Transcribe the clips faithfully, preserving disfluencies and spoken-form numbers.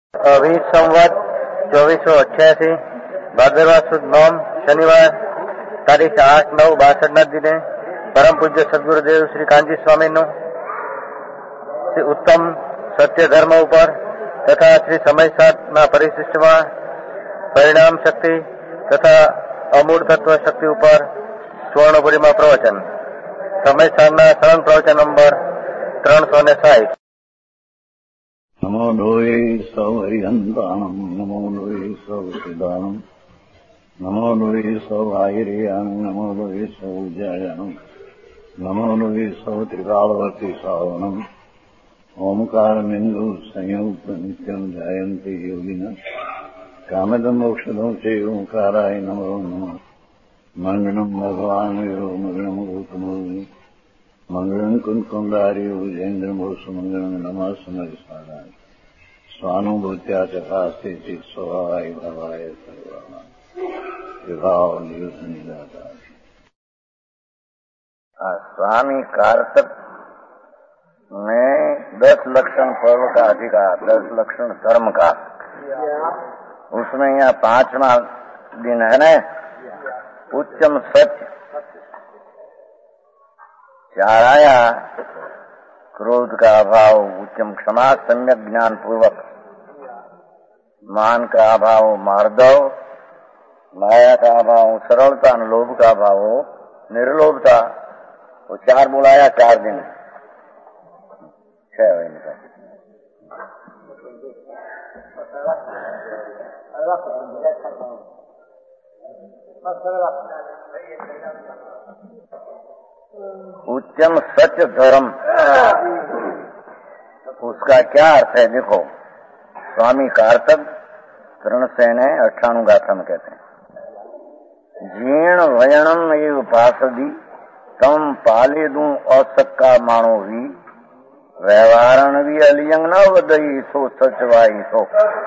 अभी संवत चौबीस सौ अठासी भाद्रवा सुद नौम शनिवार तारीख आठ नौ बासठ ना दिने परम पूज्य सद्गुरुदेव श्री कांजी स्वामी नो श्री उत्तम सत्य धर्म ऊपर तथा श्री समय साधना परिशिष्ट में परिणाम शक्ति तथा अमूल तत्व शक्ति ऊपर स्वर्णपुरी में प्रवचन समय साधना सरल प्रवचन नंबर त्रण सौ ने साठ। नमो लोये सौहरिहन्ताणम् नमो लोये सौसिदानम् नमो लोये सौभागिर्यानम् नमो लोये सौजायानम् नमो लोये सौत्रिकालवर्ति सावनम् ओंकारमिन्दु संयुक्त नित्यम् ध्यायन्ति योगिनः कामदम् मोक्षदम् च ओंकाराय नमो नमः। मङ्गलम् भगवान् वीरो मङ्गलम् गौतमोऽग्नि मंगलम कुंकुंडारी उजेन्द्रमोसु मंगलम नमः समरिसाराय स्वानुभूत्या चकास्ते चित स्वभावाय भवाय सर्वाणा विभाव नियुद्ध स्वामी कार्तिक में दस लक्षण पर्व का अधिकार, दस लक्षण धर्म का, उसमें यहाँ पांचवा दिन है न उच्चम सत्य चार आया, क्रोध का अभाव उच्चम क्षमा सम्यक ज्ञान पूर्वक, मान का अभाव मार्दव, माया का अभाव सरलता, लोभ का अभाव निर्लोभता। वो चार बुलाया चार दिन छह इनका उच्चम सत्य धर्म, उसका क्या अर्थ है? देखो, स्वामी कार्तिक तृणसेन अठाणु गाथा में कहते हैं, जीर्ण वयणम एव पासदी तम पाले दूं असक्का माणो भी व्यवहारण भी अलियंग न वदई सो सचवाई सो।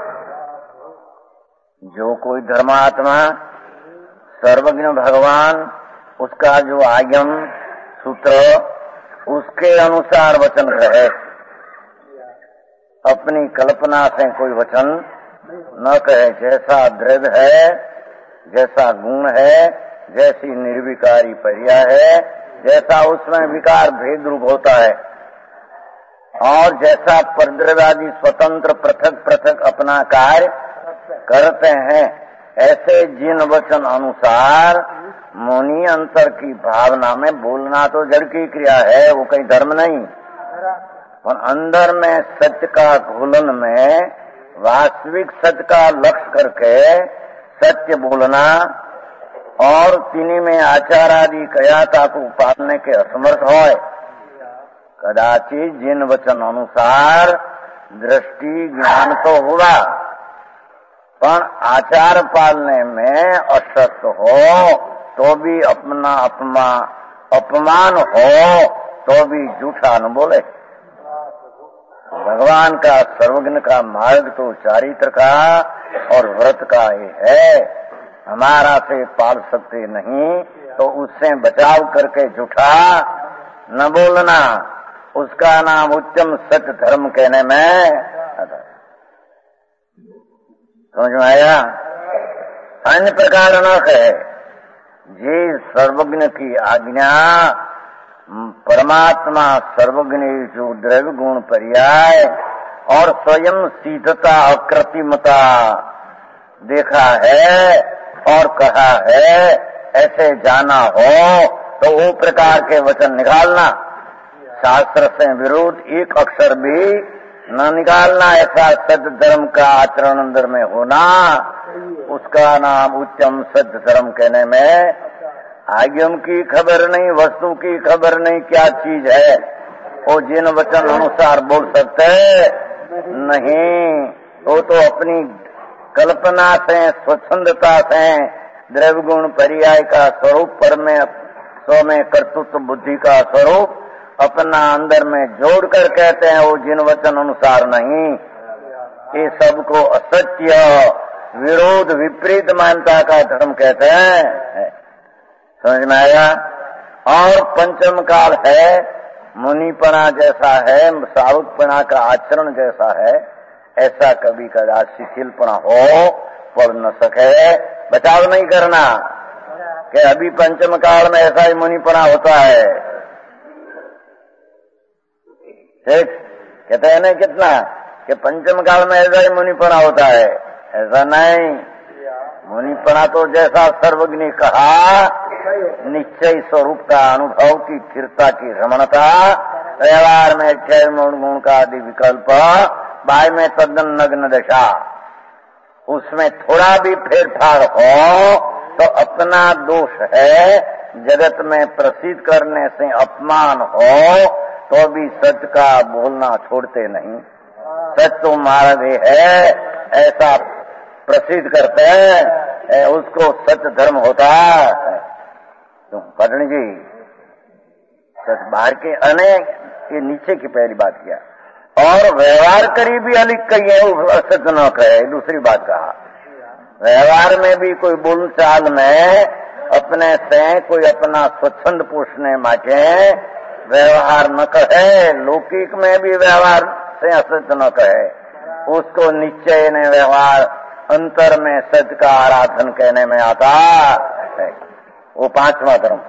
जो कोई धर्मात्मा सर्वज्ञ भगवान उसका जो आगम सूत्र उसके अनुसार वचन कहे, अपनी कल्पना से कोई वचन न कहे। जैसा द्रव्य है, जैसा गुण है, जैसी निर्विकारी पर्या है, जैसा उसमें विकार भेद रूप होता है, और जैसा परद्रव्यादि स्वतंत्र पृथक पृथक अपना कार्य करते हैं, ऐसे जिन वचन अनुसार मुनि अंतर की भावना में बोलना तो जड़ की क्रिया है, वो कहीं धर्म नहीं। और अंदर में सत्य का घोलन में वास्तविक सत्य का लक्ष्य करके सत्य बोलना और तिन्हीं में आचार आदि कयाता को पालने के असमर्थ होए, कदाचित जिन वचन अनुसार दृष्टि ज्ञान तो हुआ पर आचार पालने में अशक्त हो तो भी अपना अपमा अपमान हो तो भी झूठा न बोले। भगवान का सर्वज्ञ का मार्ग तो चारित्र का और व्रत का ही है, हमारा से पाल सकते नहीं तो उससे बचाव करके झूठा न बोलना, उसका नाम उच्चम सत्य धर्म कहने में समझ में आया। अन्य प्रकार न कहे, जे सर्वज्ञ की आज्ञा परमात्मा सर्वज्ञ जो द्रव्य गुण पर्याय और स्वयं सिद्धता अकृत्रिमता देखा है और कहा है, ऐसे जाना हो तो वो प्रकार के वचन निकालना, शास्त्र से विरोध एक अक्षर भी न निकालना। ऐसा सत्य धर्म का आचरण अंदर में होना, उसका नाम उच्चम सत्य धर्म कहने में आगम की खबर नहीं, वस्तु की खबर नहीं, क्या चीज है वो जिन वचन अनुसार बोल सकते नहीं, वो तो अपनी कल्पना से स्वच्छंदता से द्रव्य गुण पर्याय का स्वरूप पर में स्व में कर्तृत्व बुद्धि का स्वरूप अपना अंदर में जोड़ कर कहते हैं, वो जिन वचन अनुसार नहीं। ये सबको असत्य विरोध विपरीत मान्यता का धर्म कहते हैं, समझ में आया। और पंचम काल है, मुनिपना जैसा है, साधुपना का आचरण जैसा है, ऐसा कभी कदा शिथिलपना हो, पढ़ न सके, बचाव नहीं करना कि अभी पंचम काल में ऐसा ही मुनिपना होता है। ठीक कहते हैं ना कितना कि पंचम काल में ऐसा ही मुनिपना होता है, ऐसा नहीं। मुनिपना तो जैसा सर्वज्ञ कहा, निश्चय स्वरूप का अनुभव की स्थिरता की रमणता, व्यवहार में क्षय मूल गुण का आदि विकल्प, बाय में तद्दन नग्न दशा, उसमें थोड़ा भी फेरफार हो तो अपना दोष है। जगत में प्रसिद्ध करने से अपमान हो तो भी सच का बोलना छोड़ते नहीं। सच तो मार्ग है, ऐसा प्रसिद्ध करते हैं, उसको सच धर्म होता है। तो पटनी जी सच बाहर के अनेक, ये नीचे की पहली बात किया। और व्यवहार करी भी अलिक कही है, सच न कहे, दूसरी बात कहा। व्यवहार में भी कोई बोलचाल में अपने से कोई अपना स्वच्छंद पोषने माटे व्यवहार न कहे, लौकिक में भी व्यवहार से असत्य न कहे, उसको निश्चय ने व्यवहार अंतर में सत्य का आराधन कहने में आता है। वो पांचवा धर्म।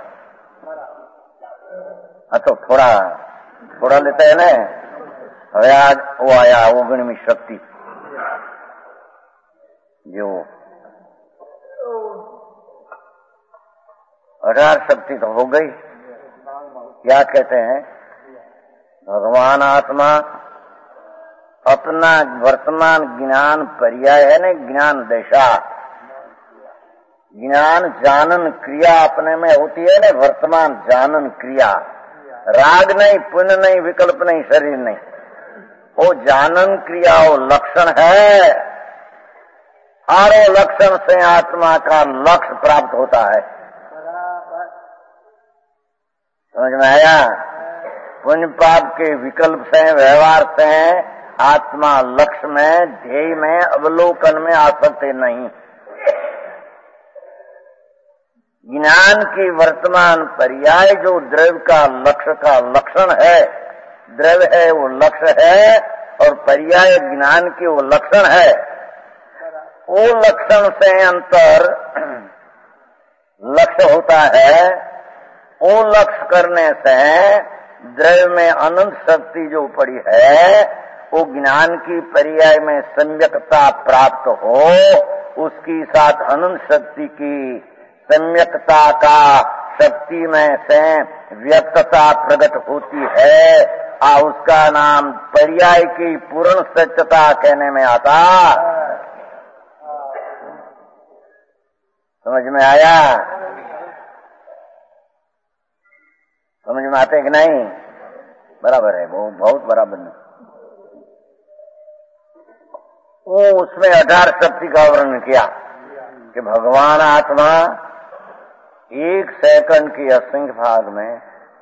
हाँ तो थोड़ा थोड़ा लेते हैं ना। હવે आज वो आया ओगणवी शक्ति, जो अठार शक्ति तो हो गई। क्या कहते हैं? भगवान आत्मा अपना वर्तमान ज्ञान पर्याय है ना, ज्ञान दशा, ज्ञान जानन क्रिया अपने में होती है ना, वर्तमान जानन क्रिया, राग नहीं, पुण्य नहीं, विकल्प नहीं, शरीर नहीं, वो जानन क्रिया वो लक्षण है। और वो लक्षण से आत्मा का लक्ष्य प्राप्त होता है। समझ में आया? पुण्य पाप के विकल्प से, व्यवहार से आत्मा लक्ष्य में, ध्येय में, अवलोकन में आ सकते नहीं। ज्ञान की वर्तमान पर्याय जो द्रव्य का लक्ष्य का लक्षण है, द्रव्य है वो लक्ष्य है, और पर्याय ज्ञान की वो लक्षण है। वो लक्षण से अंतर लक्ष्य होता है। वो लक्ष्य करने से द्रव्य में अनंत शक्ति जो पड़ी है, वो ज्ञान की पर्याय में सम्यकता प्राप्त हो, उसकी साथ अनंत शक्ति की सम्यकता का शक्ति में से व्यक्तता प्रकट होती है, आ उसका नाम पर्याय की पूर्ण सत्यता कहने में आता। समझ में आया? समझ में आते कि नहीं? बराबर है, वो बहुत बराबर नहीं। वो उसमें अठार शक्ति का वर्णन किया कि भगवान आत्मा एक सेकंड की असंख्य भाग में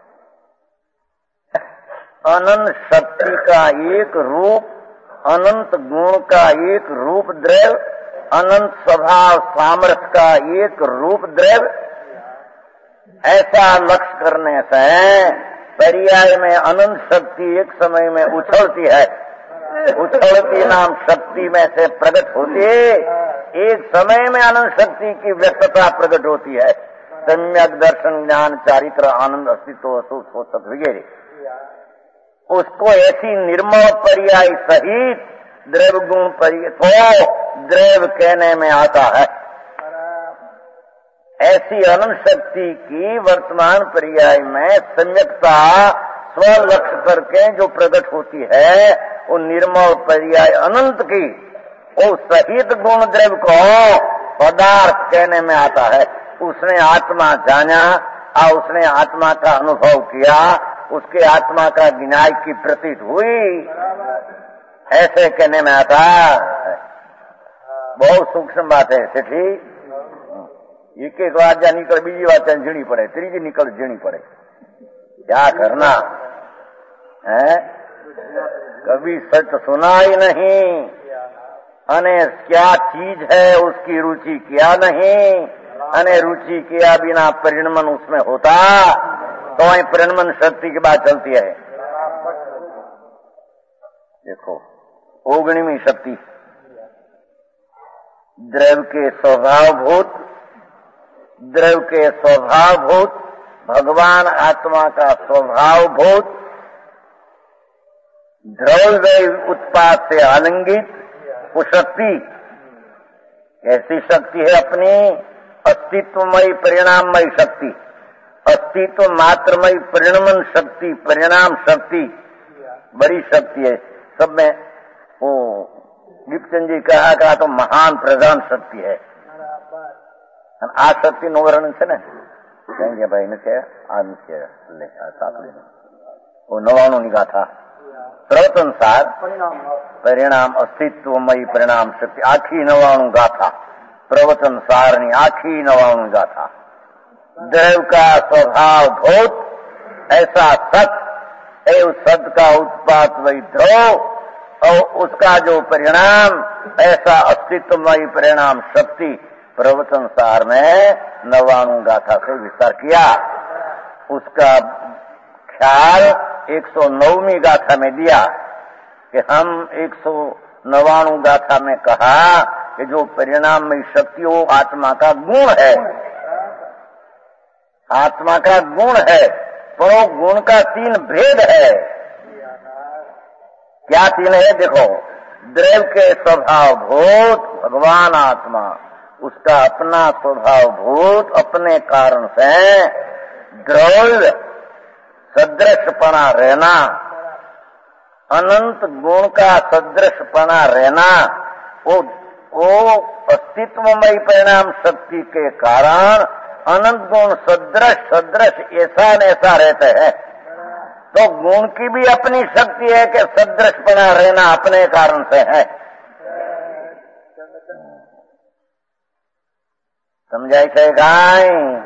अनंत शक्ति का एक रूप, अनंत गुण का एक रूप द्रव्य, अनंत स्वभाव सामर्थ्य का एक रूप द्रव्य, ऐसा लक्ष्य करने से पर्याय में अनंत शक्ति एक समय में उछलती है। उछलती नाम शक्ति में से प्रकट होती है, एक समय में अनंत शक्ति की व्यक्तता प्रकट होती है। सम्यक दर्शन, ज्ञान, चारित्र, आनंद, अस्तित्व, असुख, सत वगैरह, उसको ऐसी निर्मल पर्याय सहित द्रव्य गुण पर्याय तो द्रव्य कहने में आता है। ऐसी अनंत शक्ति की वर्तमान पर्याय में सम्यकता स्वलक्ष्य करके जो प्रकट होती है, वो निर्मल पर्याय अनंत की वो सहित गुण द्रव्य को पदार्थ कहने में आता है। उसने आत्मा जाना और उसने आत्मा का अनुभव किया, उसके आत्मा का ज्ञान की प्रतीत हुई, ऐसे कहने में आता। बहुत सूक्ष्म बात है सेठी। एक एक बात जा निकल बीजी बात झीणी पड़े, तीजी निकल झीणी पड़े, क्या करना है? कभी सच सुना ही नहीं, अने क्या चीज है उसकी रुचि किया नहीं, अने रुचि किया बिना परिणमन उसमें होता तो वही परिणमन शक्ति की बात चलती है। देखो ओगणीवीं शक्ति, द्रव्य के स्वभावभूत, द्रव्य के स्वभावभूत, भगवान आत्मा का स्वभावभूत, द्रव्य उत्पाद से आलिंगित वो शक्ति, ऐसी शक्ति है अपनी अस्तित्वमयी परिणाममयी शक्ति, अस्तित्व मात्रमयी परिणमन शक्ति, परिणाम शक्ति, बड़ी शक्ति है। सब में वो दीपचंद जी कहा कहा तो महान प्रधान शक्ति है। आ शक्ति नो वर्णन છે ને કહેંગે ભાઈ નથી આ નથી લે આ સાંભળી वो नवाणु ની ગાથા પ્રવતનસાર પરિણામ अस्तित्वमयी परिणाम शक्ति आखी नवाणु गाथा प्रवचनसार ની आखी नवाणु गाथा द्रव्य का स्वभाव भूत ऐसा सत है, उस सत का उत्पाद वही ध्रुव और उसका जो परिणाम ऐसा अस्तित्वमयी परिणाम शक्ति प्रवचन सार में नवाणु गाथा से विस्तार किया। उसका ख्याल एक सौ नौवीं गाथा में दिया कि हम एक सौ नवाणु गाथा में कहा कि जो परिणाम में शक्ति वो आत्मा का गुण है, आत्मा का गुण है, पर वो गुण का तीन भेद है। क्या तीन है? देखो, द्रव्य के स्वभाव भूत भगवान आत्मा, उसका अपना स्वभाव भूत अपने कारण से द्रव्य सदृशपना रहना, अनंत गुण का सदृशपना रहना, वो वो अस्तित्वमयी परिणाम शक्ति के कारण अनंत गुण सदृश सदृश ऐसा न ऐसा रहते हैं। तो गुण की भी अपनी शक्ति है कि सदृशपना रहना अपने कारण से है। समझाई છે गाय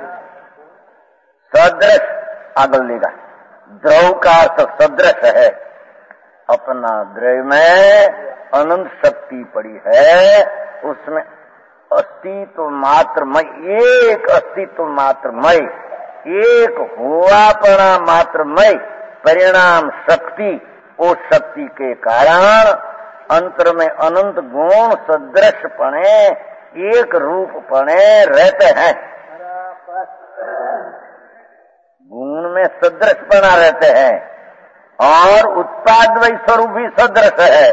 सदृश आगल लेगा द्रव का अर्थ सदृश है, अपना द्रव्य में अनंत शक्ति पड़ी है, उसमें अस्तित्व मात्रमय, एक अस्तित्व मात्रमय, एक हुआपना मात्रमय परिणाम शक्ति, उस शक्ति के कारण अंतर में अनंत गुण सदृशपणे एक रूपपणे रहते हैं। गुण में सदृशपना रहते हैं और उत्पाद वही स्वरूप भी सदृश है।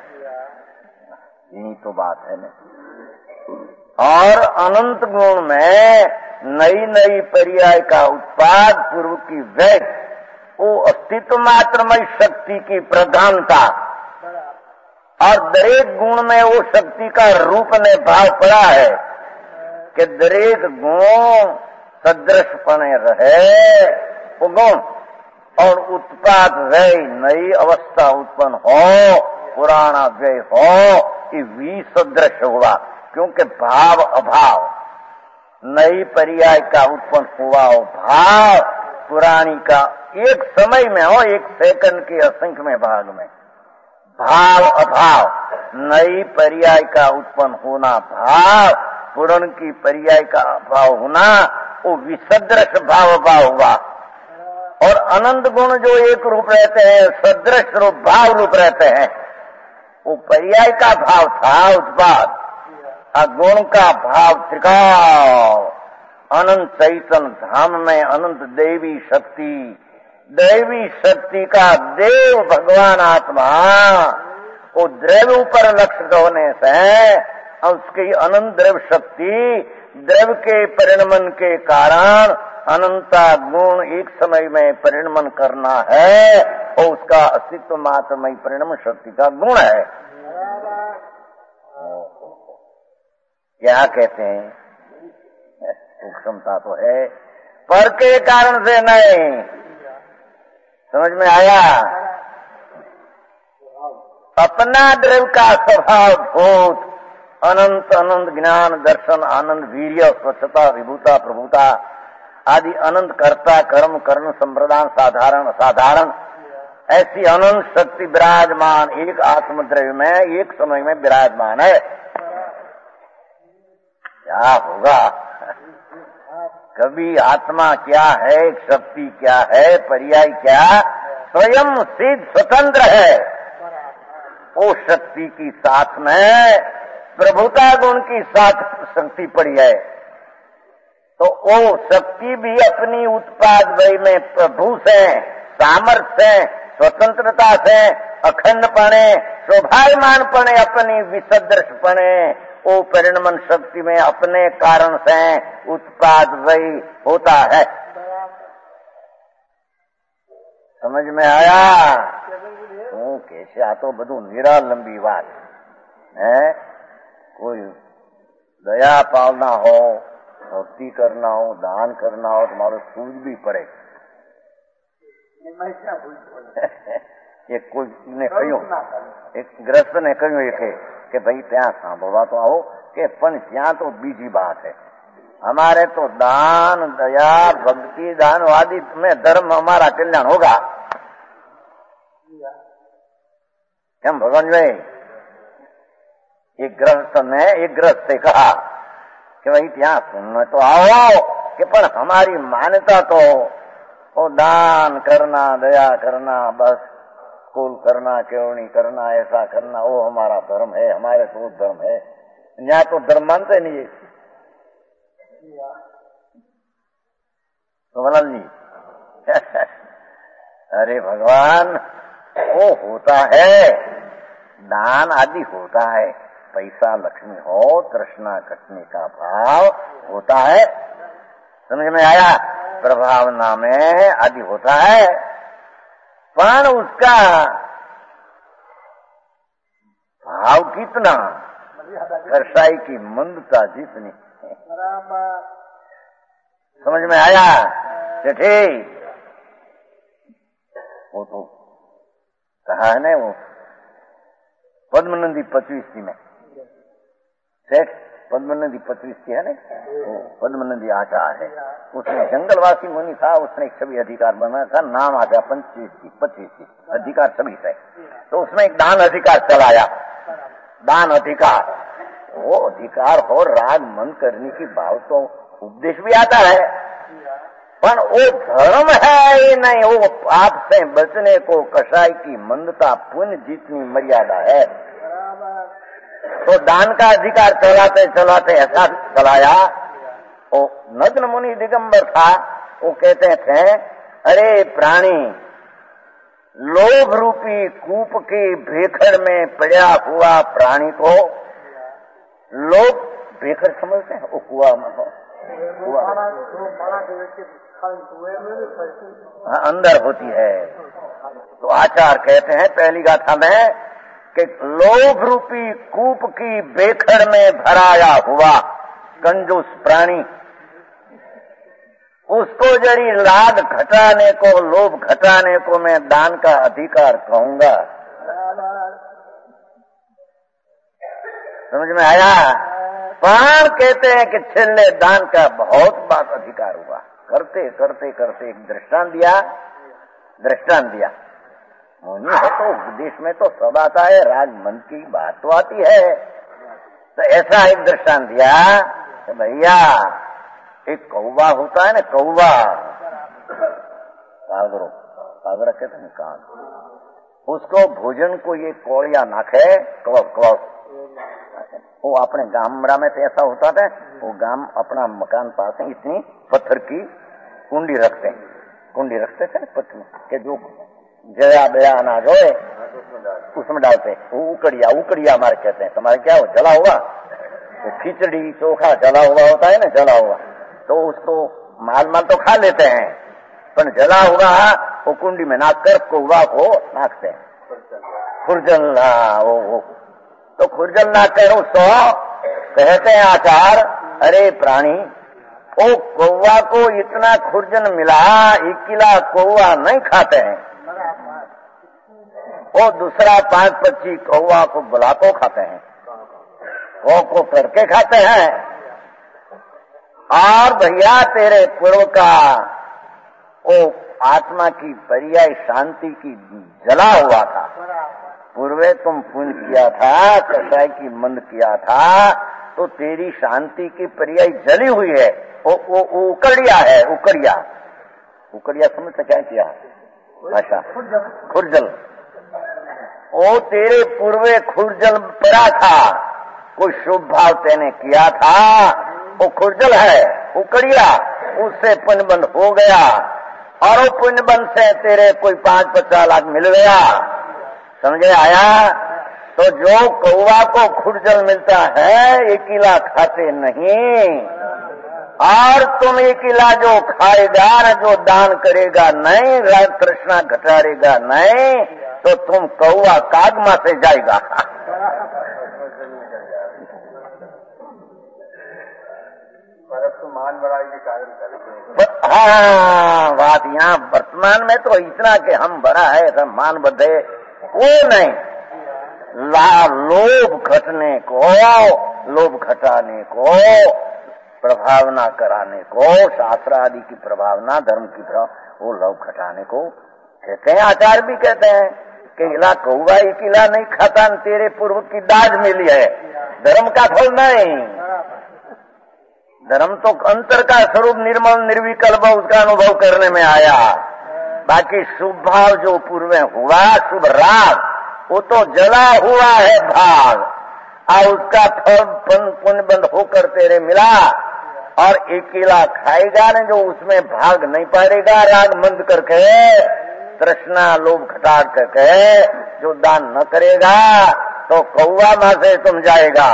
यही तो बात है ना। और अनंत गुण में नई नई पर्याय का उत्पाद पूर्व की व्यय, वो अस्तित्व मात्रमय शक्ति की प्रधानता, और दरेक गुण में वो शक्ति का रूप ने भाव पड़ा है कि दरेक गुण सदृशपणे रहे, वो गुण और उत्पाद व्यय नई अवस्था उत्पन्न हो, पुराना व्यय हो, ये विसदृश हुआ, क्योंकि भाव अभाव, नई पर्याय का उत्पन्न हुआ हो भाव, पुरानी का एक समय में हो, एक सेकंड के असंख्य भाग में भाव अभाव, नई पर्याय का उत्पन्न होना भाव, पुरान की पर्याय का अभाव होना, वो विसदृश भाव अभाव हुआ। और अनंत गुण जो एक रूप रहते हैं, सदृश रूप भाव रूप रहते हैं, वो पर्याय का भाव था उत्पाद, गुण का भाव त्रिकाल, अनंत चैतन्य धाम में अनंत देवी शक्ति, दैवी शक्ति का देव भगवान आत्मा, वो द्रव्य ऊपर लक्षित होने से उसकी अनंत द्रव्य शक्ति, द्रव्य के परिणमन के कारण अनंता गुण एक समय में परिणमन करना है, और उसका अस्तित्व मात्रमय परिणमन शक्ति का गुण है। क्या कहते हैं? सूक्ष्मता तो है, पर के कारण से नहीं। समझ में आया? अपना द्रव्य का स्वभाव भूत अनंत अनंत ज्ञान दर्शन आनंद वीर्य स्वच्छता विभूता प्रभुता आदि अनंत कर्ता कर्म कर्ण संप्रदान साधारण असाधारण ऐसी अनंत शक्ति विराजमान एक आत्मद्रव्य में एक समय में विराजमान है। क्या होगा? कभी आत्मा क्या है, शक्ति क्या है, पर्याय क्या, स्वयं सिद्ध स्वतंत्र है। वो शक्ति की साथ में प्रभुता गुण की साथ शक्ति पड़ी है, तो वो शक्ति भी अपनी उत्पाद वय में प्रभु से, सामर्थ्य से, स्वतंत्रता से, अखंडपणे, शोभायमानपणे, अपनी विसदृशपणे, वो परिणमन शक्ति में अपने कारण से उत्पाद वय होता है। समझ में आया? હું કે છે આ તો બધું નિરાલંબી વાત है। कोई दया पालना हो, भक्ति करना हो, दान करना हो, तुम्हारो सूझ भी पड़े। एक कोई ने કહ્યું, એક ગ્રસ્ત ને કહ્યું એક કે ભાઈ ત્યાં સાંભળવા તો આવો, કે પણ ત્યાં તો બીજી बात है, हमारे तो दान, दया, भक्ति, दान आदि में धर्म हमारा कल्याण होगा। क्या भगवान भाई? एक गृहस्थ ने एक गृहस्थ से कहा कि भाई ત્યાં सुनने तो आओ, कि पर हमारी मान्यता तो वो दान करना, दया करना, बस कुल करना, केवनी करना, ऐसा करना, वो हमारा धर्म है, हमारे तो धर्म है। यहाँ तो धर्म मानते नहीं है। तो मलाल जी अरे भगवान, वो होता है, दान आदि होता है, पैसा लक्ष्मी हो, तृष्णा कटने का भाव होता है, समझ में आया? प्रभावना में आदि होता है, पर उसका भाव कितना, कसाई की मंदता जितनी। समझ में आया? ठीक, वो तो कहा है ना, वो पद्मनंदी पचवीसी में सेठ पद्मनंदी पचवीसी है ना, वो पद्मनंदी आचार है, उसने जंगलवासी मुनि था, उसने एक छवि अधिकार बनाया था, नाम आ गया पंचवीसी पच्चीसी अधिकार छवि से। तो उसमें एक दान अधिकार चलाया, दान अधिकार, वो अधिकार हो राग मन करने की भाव तो उपदेश भी आता है, पर वो धर्म है ही नहीं, वो पाप से बचने को कसाई की मंदता पुण्य जितनी मर्यादा है। तो दान का अधिकार चलाते चलाते ऐसा चलाया, वो नग्न मुनि दिगंबर था, वो कहते थे, अरे प्राणी, लोभ रूपी कूप की भेखड़ में पड़ा हुआ प्राणी को, लोभ भेखड़ समझते हैं, वो कुआ में कुआ हाँ, अंदर होती है। तो आचार्य कहते हैं पहली गाथा में कि लोभ रूपी कूप की भेखड़ में भराया हुआ कंजूस प्राणी, उसको जरी लाद घटाने को, लोभ घटाने को मैं दान का अधिकार कहूंगा। समझ में आया? पर कहते हैं कि छेले दान का बहुत बात अधिकार हुआ, करते करते करते एक दृष्टांत दिया, दृष्टांत दिया। मुनि है तो उपदेश में तो सब आता है, राग मन की बात तो आती है। तो ऐसा एक दृष्टांत दिया कि भैया एक कौवा होता है ना, कौवा कागरो, कागरा कहते हैं काग, उसको भोजन को ये कोड़िया नाखे, कवक कवक, वो अपने गामड़ा में तो ऐसा होता था, वो गाम अपना मकान पास है, इतनी पत्थर की कुंडी रखते हैं, कुंडी रखते थे पत्थर में, कि जो जया बया अनाज हो उसमें डालते हैं। वो उकड़िया, उकड़िया हमारे कहते हैं, तुम्हारे क्या हो, जला हुआ, तो खिचड़ी चोखा जला हुआ होता है ना, जला हुआ, तो उसको माल माल तो खा लेते हैं, पर जला हुआ वो कुंडी में नाक कर कौवा को नाकते हैं, खुरजल, वो वो तो खुरजल ना कर उसको कहते हैं आचार, अरे प्राणी, वो कौवा को इतना खुरजन मिला, इकिला कौवा नहीं खाते हैं, वो दूसरा पांच पच्चीस कौवा को बुला को खाते हैं, वो को करके खाते हैं। और भैया तेरे पूर्व का वो आत्मा की पर्याय शांति की जला हुआ था, पूर्वे तुम पुण्य किया था, कसाई की मंद किया था, तो तेरी शांति की पर्याय जली हुई है, वो वो उकड़िया है, उकड़िया, उकड़िया समझ से क्या किया भाषा, खुरजल, वो तेरे पूर्वे खुरजल पड़ा था, कोई शुभ भाव तेने किया था, वो खुरजल है, उकड़िया, उससे पुण्यबंध हो गया और वो पुण्यबंध से तेरे कोई पांच पचास लाख मिल गया। समझे आया? तो जो कौवा को खुरजल मिलता है एक किला खाते नहीं, और तुम एक किला जो खाएगा न, जो दान करेगा नहीं, राग तृष्णा घटारेगा नहीं, तो तुम कौवा कागमा से जाएगा। वर्तमान बड़ाई के कारण करते। हाँ, बात यहाँ वर्तमान में तो इतना कि हम बड़ा है, सब मान बधे, वो नहीं। ला लोभ घटने को, लोभ घटाने को, प्रभावना कराने को, शास्त्र आदि की प्रभावना, धर्म की प्रभाव, वो लोभ घटाने को कहते हैं। आचार्य भी कहते हैं कि इला कौवा एक किला नहीं खाता, तेरे पूर्व की दाज मिली है, धर्म का फल नहीं। धर्म तो अंतर का स्वरूप निर्मल निर्विकल्प, उसका अनुभव करने में आया। बाकी शुभ भाव जो पूर्व हुआ, शुभ राग, वो तो जला हुआ है भाग, और उसका फल पुण्य बंद होकर तेरे मिला। और एक किला खाएगा न, जो उसमें भाग नहीं पड़ेगा, राग मंद करके, तृष्णा लोभ घटाट करके, जो दान न करेगा, तो कौवा मां से तुम जाएगा।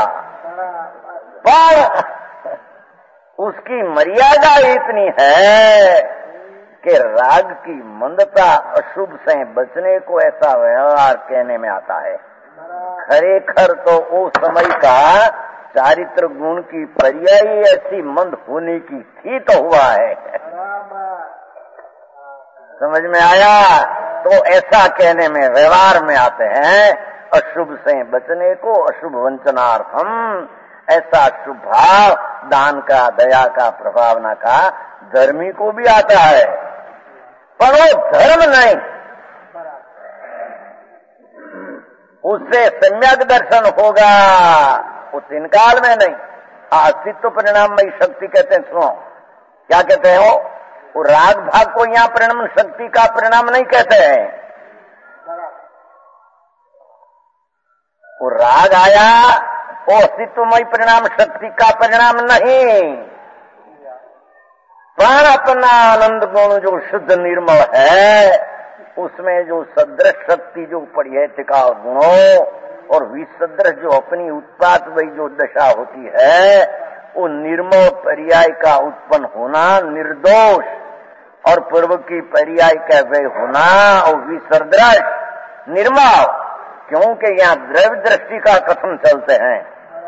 पर उसकी मर्यादा इतनी है कि राग की मंदता, अशुभ से बचने को ऐसा व्यवहार कहने में आता है। खरेखर तो वो समय का चारित्र गुण की पर्यायी ऐसी मंद होने की थी तो हुआ है। समझ में आया? तो ऐसा कहने में व्यवहार में आते हैं, अशुभ से बचने को, अशुभ वंचनार्थम, ऐसा शुभ भाव दान का, दया का, प्रभावना का धर्मी को भी आता है, पर वो धर्म नहीं। उससे सम्यक दर्शन होगा, वो तीन काल में नहीं। अस्तित्व परिणाममयी शक्ति कहते हैं। सुनो क्या कहते हैं? वो राग भाग को यहाँ परिणाम शक्ति का परिणाम नहीं कहते हैं। वो राग आया, वो अस्तित्वमय परिणाम शक्ति का परिणाम नहीं। प्राण अपना आनंद गुण जो शुद्ध निर्मल है, उसमें जो सदृश शक्ति जो पड़ी है टिकाऊ गुणों, और विसदृश जो अपनी उत्पाद वही जो दशा होती है, वो निर्मल पर्याय का उत्पन्न होना, निर्दोष और पूर्व की पर्याय का वह होना, और विसदृश निर्मल। क्योंकि यहाँ द्रव्य दृष्टि का कथन चलते हैं।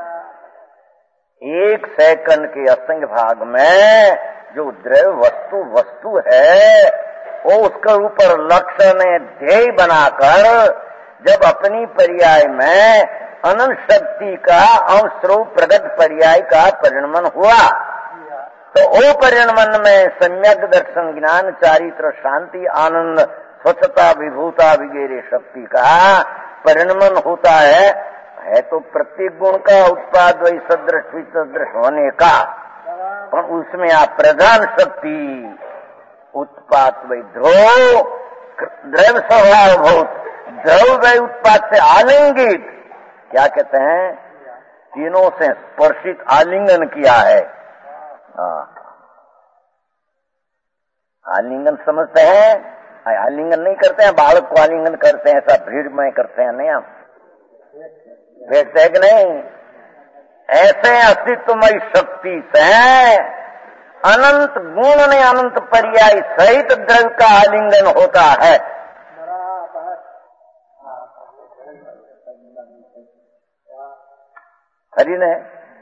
एक सेकंड के असंग भाग में जो द्रव्य वस्तु वस्तु है, वो उसके ऊपर लक्ष्य ने ध्येय बनाकर जब अपनी पर्याय में अनंत शक्ति का अंशरूप प्रगट पर्याय का परिणमन हुआ, तो वो परिणमन में सम्यक दर्शन, ज्ञान, चारित्र, शांति, आनंद, स्वच्छता, विभूता वगैरह शक्ति का परिणमन होता है। है तो प्रत्येक गुण का उत्पाद वही सदृश विसदृश होने का, पर उसमें आप प्रधान शक्ति उत्पाद वही ध्रुव, द्रव्य स्वभाव बहुत ध्रुव वही उत्पाद से आलिंगित, क्या कहते हैं, तीनों से स्पर्शित आलिंगन किया है। आलिंगन समझते हैं? आलिंगन नहीं करते हैं, बालक को आलिंगन करते हैं, ऐसा भीड़ में करते हैं नहीं, हम देखते हैं कि नहीं? ऐसे अस्तित्वमय शक्ति से अनंत गुण ने अनंत पर्याय सहित द्रव्य का आलिंगन होता है। हरि ने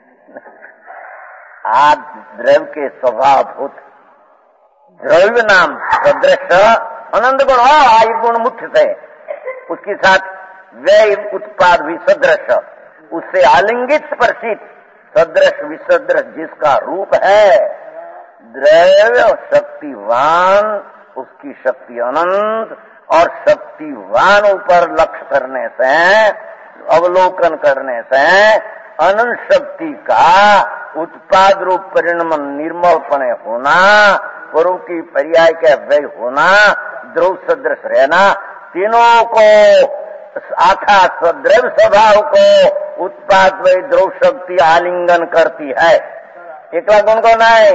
आज द्रव्य के स्वभाव भूत द्रव्य नाम सदृश अनंत गुण हो, आयु गुण मुख्य थे, उसके साथ व्यय उत्पाद भी सदृश, उससे आलिंगित स्पर्शित सदृश विसदृश जिसका रूप है द्रव्य शक्तिवान, उसकी शक्ति अनंत, और शक्तिवान ऊपर लक्ष्य करने से, अवलोकन करने से अनंत शक्ति का उत्पाद रूप परिणमन निर्मलपणे होना, पूर्व की पर्याय का व्यय होना, ध्रुव सदृश रहना, तीनों को आखा सद्रव स्वभाव को उत्पाद वही ध्रुव शक्ति आलिंगन करती है। एकला गुण को नहीं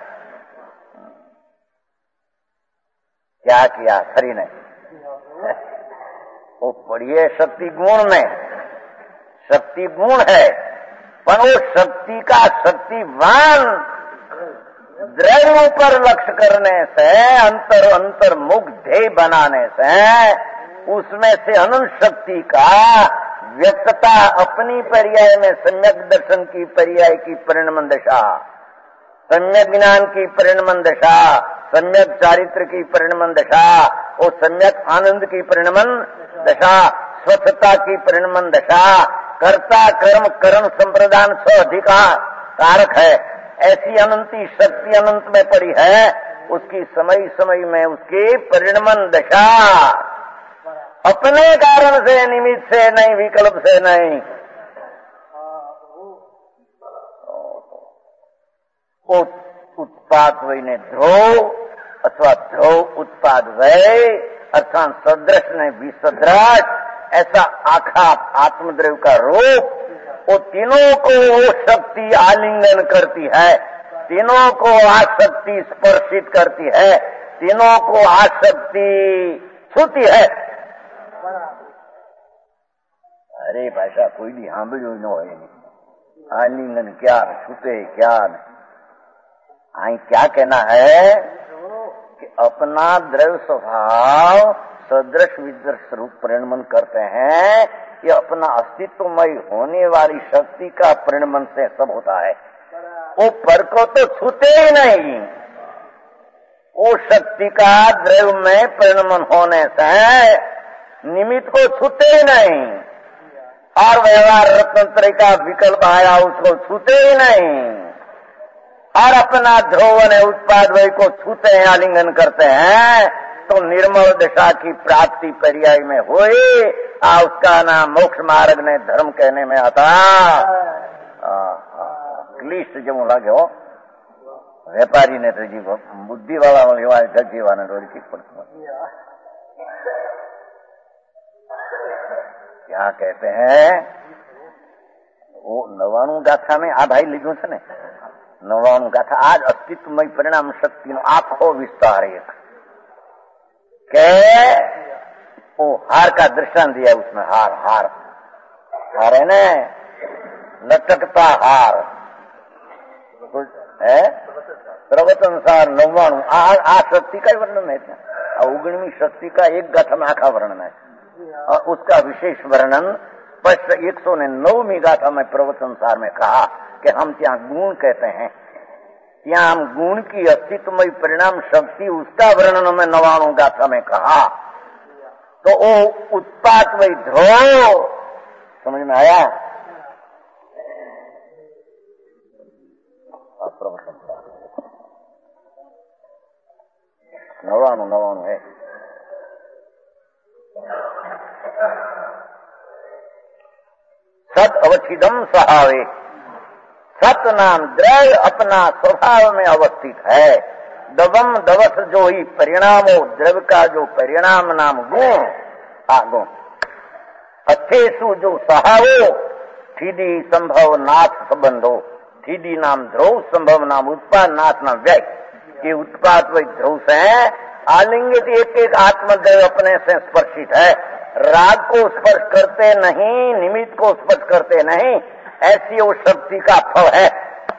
क्या किया खरी ने वो पढ़िए शक्ति गुण में, शक्ति गुण है पर वो शक्ति का शक्तिवान द्रव्यों पर लक्ष्य करने से, अंतर अंतर मुख ध्येय बनाने से उसमें से अनंत शक्ति का व्यक्तता अपनी पर्याय में सम्यक दर्शन की पर्याय की परिणमन दशा, सम्यक ज्ञान की परिणमन दशा, सम्यक चारित्र की परिणमन दशा और सम्यक आनंद की परिणमन दशा, स्वच्छता की परिणमन दशा, कर्ता कर्म करण संप्रदान स्व अधिकार कारक है। ऐसी अनंती शक्ति अनंत में पड़ी है, उसकी समय समय में उसकी परिणमन दशा अपने कारण से, निमित्त से नहीं, विकल्प से नहीं, उत्पाद वही ने ध्रुव अथवा ध्रुव उत्पाद वय अर्थात सदृश ने विसदृश, ऐसा आखा आत्मद्रव्य का रूप वो तीनों को वो शक्ति आलिंगन करती है, तीनों को आसक्ति स्पर्शित करती है, तीनों को आसक्ति छूती है। अरे भाषा कोई भी सांभळ्यो न होय, आलिंगन क्या छूते क्या आई क्या कहना है कि अपना द्रव्य स्वभाव सदृश विदृश रूप परिणमन करते हैं, ये अपना अस्तित्वमय होने वाली शक्ति का परिणमन से सब होता है। वो पर को तो छूते ही नहीं, वो शक्ति का द्रव्य में परिणमन होने से निमित्त को छूते ही नहीं, और व्यवहार रत्नत्रय का विकल्प आया उसको छूते ही नहीं, और अपना ध्रुव ने उत्पाद वही को छूते हैं, आलिंगन करते हैं, तो निर्मल दशा की प्राप्ति पर्याय में हुई। आ उसका नाम मोक्ष मार्ग ने धर्म कहने में आता। क्लिष्ट जब लगे हो व्यापारी ने तो जी बुद्धि वाला गजीवा ने रोज की पड़ती क्या कहते हैं वो नवाणु गाथा में आ भाई लिखू छे ने नवाणु गाथा आज अस्तित्वमय परिणाम शक्ति नो आखो विस्तार एक के वो हार का दृष्टांत दिया उसमें, हार हार हार है ने लटकता हार है प्रवचनसार नवाणु आ शक्ति का वर्णन है, उगणवी शक्ति का एक गाथा में आखा वर्णन है और उसका विशेष वर्णन स्पष्ट एक सौ ने नौवीं गाथा में प्रवचनसार में कहा कि हम ત્યાં गुण कहते हैं, ત્યાં हम गुण की अस्तित्वमय परिणाम शक्ति उसका वर्णन में नवाणु गाथा में कहा। तो वो उत्पाद वही ध्रुव समझ में आया। नवाणु नवाणु है सत अवच्छिदम सहावे, सत नाम द्रव्य अपना स्वभाव में अवस्थित है। दवम दवस जो ही परिणामो द्रव्य का जो परिणाम नाम गुण आ गुण अथेसु जो सहावो थीडी संभव नाथ संबंधो, थीडी नाम ध्रुव संभव नाम उत्पाद नाथ नाम व्यय, ये उत्पाद वही ध्रुव से आलिंगित एक एक आत्मद्रव्य अपने से स्पर्शित है, राग को स्पर्श करते नहीं, निमित्त को स्पर्श करते नहीं, ऐसी वो शक्ति का फल है।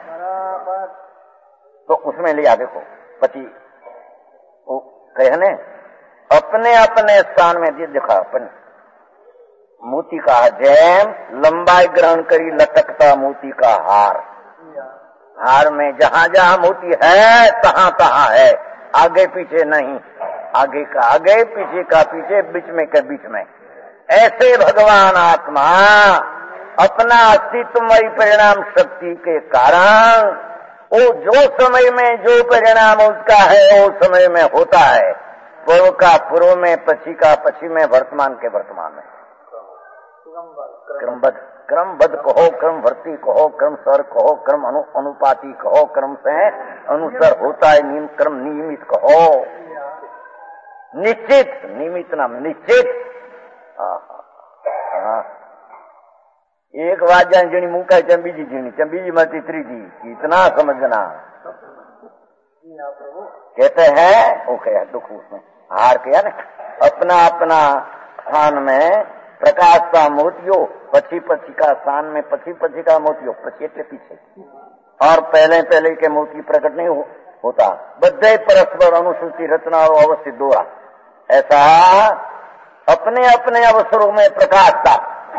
तो उसमें लिया देखो पति वो कहने अपने अपने स्थान में दिखा अपने मोती का जैम लंबाई ग्रहण करी लटकता मोती का हार, हार में जहां जहां मोती है तहां तहां है, आगे पीछे नहीं, आगे का आगे पीछे का पीछे बीच में के बीच में। ऐसे भगवान आत्मा अपना अस्तित्वमय परिणाम शक्ति के कारण वो जो समय में जो परिणाम उसका है वो समय में होता है, पूर्व का पूर्व में, पछी का पछी में, वर्तमान के वर्तमान में। क्रमबद्ध क्रमबद्ध कहो, क्रम वर्ती कहो, क्रम सर कहो, क्रम अनु, अनुपाती कहो, क्रम से अनुसर होता है, नियम क्रम नियमित कहो, निश्चित नियमित नाम निश्चित। हाँ, एक वाजा जीणी मुका चंबीजी जीणी चंबीजी मती त्रीजी, इतना समझना। कहते हैं वो क्या दुख उसमें हार किया ना, अपना अपना स्थान में प्रकाश का मोतियो, पछी पछी का स्थान में पछी पछी का मोतियो, पछी एटले पीछे, और पहले पहले के मोती प्रकट नहीं हो, होता। बद्धे परस्पर अनुसूची रचना और अवस्थित दोरा, ऐसा अपने अपने अवसरों में प्रकाश का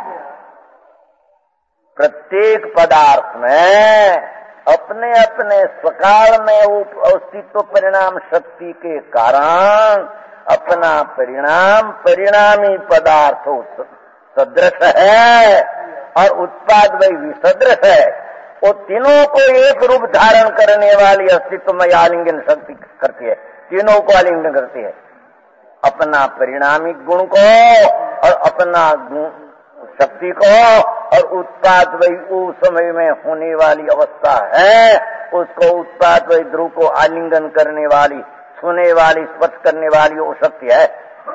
प्रत्येक पदार्थ में अपने अपने स्वकाल में अस्तित्व परिणाम शक्ति के कारण अपना परिणाम परिणामी पदार्थ सदृश है और उत्पाद वही विसदृश है। वो तीनों को एक रूप धारण करने वाली अस्तित्व में आलिंगन शक्ति करती है, तीनों को आलिंगन करती है, अपना परिणामी गुण को और अपना गुण शक्ति को, और उत्पाद वही उस समय में होने वाली अवस्था है, उसको उत्पाद वही ध्रुव को आलिंगन करने वाली, छूने वाली, स्पर्श करने वाली वो शक्ति है।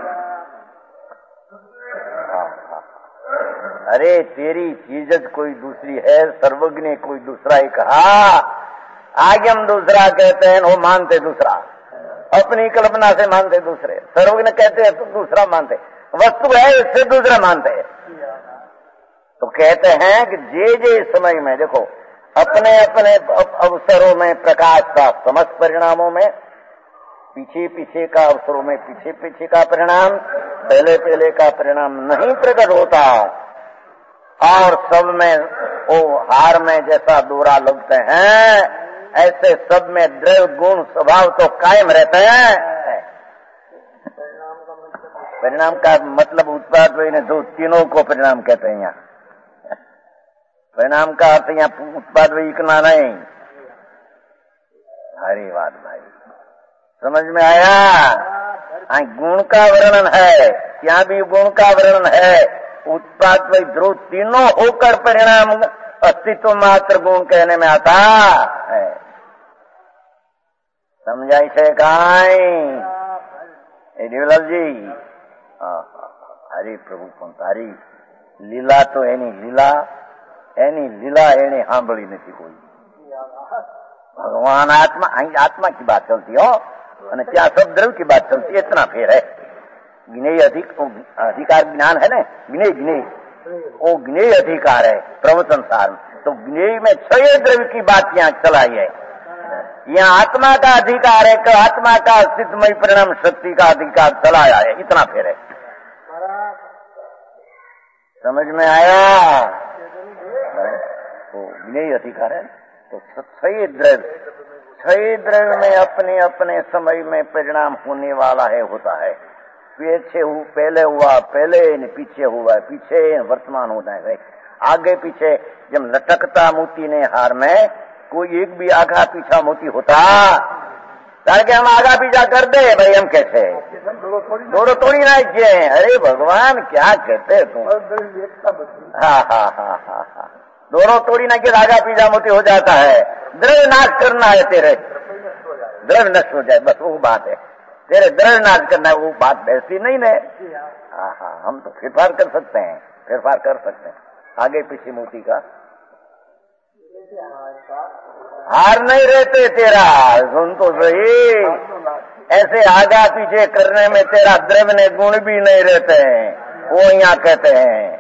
अरे तेरी चीज कोई दूसरी है, सर्वज्ञ कोई दूसरा ही कहा, आगे हम दूसरा कहते हैं, वो मानते दूसरा, अपनी कल्पना से मानते दूसरे, सर्वज्ञ कहते हैं तो दूसरा मानते, वस्तु है इससे दूसरा मानते हैं। तो कहते हैं कि जे जे समय में देखो अपने अपने अवसरों में प्रकाश का समस्त परिणामों में, पीछे पीछे का अवसरों में पीछे पीछे का परिणाम, पहले पहले का परिणाम नहीं प्रकट होता, और सब में वो हार में जैसा दोरा लगते हैं, ऐसे सब में द्रव्य गुण स्वभाव तो कायम रहते हैं। परिणाम का मतलब उत्पाद वही ने दो तीनों को परिणाम कहते हैं। यहाँ परिणाम का अर्थ यहाँ उत्पाद वही इतना नहीं। हरी बात भाई, समझ में आया? गुण का वर्णन है, यहाँ भी गुण का वर्णन है, उत्पाद वही ध्रुव तीनों होकर परिणाम अस्तित्व मात्र गुण कहने में आता है। समझाई છે કાંઈ એ દેવલાલજી? હરી પ્રભુ પણ તારી લીલા તો એની લીલા એની લીલા એને સાંભળી નથી કોઈ। भगवान आत्मा आत्मा की बात चलती हो, और क्या सब द्रव्य की बात चलती है, इतना फेर है। ज्ञेय अधिक अधिकार ज्ञान है ना, ज्ञेय ज्ञेय वो ज्ञेय अधिकार है प्रवचन सार में, तो ज्ञेय में छह द्रव्य की बात यहाँ चलाई है। यहाँ आत्मा का अधिकार है कि आत्मा का अस्तित्वमय परिणाम शक्ति का अधिकार चलाया है, इतना फेर है। समझ में आया? तो ज्ञेय अधिकार है, तो छह द्रव्य छह द्रव्य में अपने अपने समय में परिणाम होने वाला है, होता है। पीछे हु, पहले हुआ पहले, पीछे हुआ पीछे, वर्तमान होता है। आगे पीछे जब लटकता मोती ने हार में कोई एक भी आगा पीछा मोती होता, ताकि हम आगा पीछा कर दे भाई, हम कैसे दोनों तोड़ी ना किए। अरे भगवान क्या कहते तुम? हाँ हाँ हाँ हाँ हाँ दोनों तोड़ी ना किए, आगा पीछा मोती हो जाता है। द्रव्य नाश करना है तेरे, द्रव्य नष्ट हो जाए, बस वो बात है। तेरे द्रव्य नाश करना है, वो बात ऐसी नहीं है। हाँ हाँ हम तो फेरफार कर सकते हैं, फेरफार कर सकते हैं आगे पीछे मोती का। हार नहीं रहते तेरा, सुन तो सही, ऐसे आगा पीछे करने में तेरा द्रव्य ने गुण भी नहीं रहते हैं, वो यहाँ कहते हैं।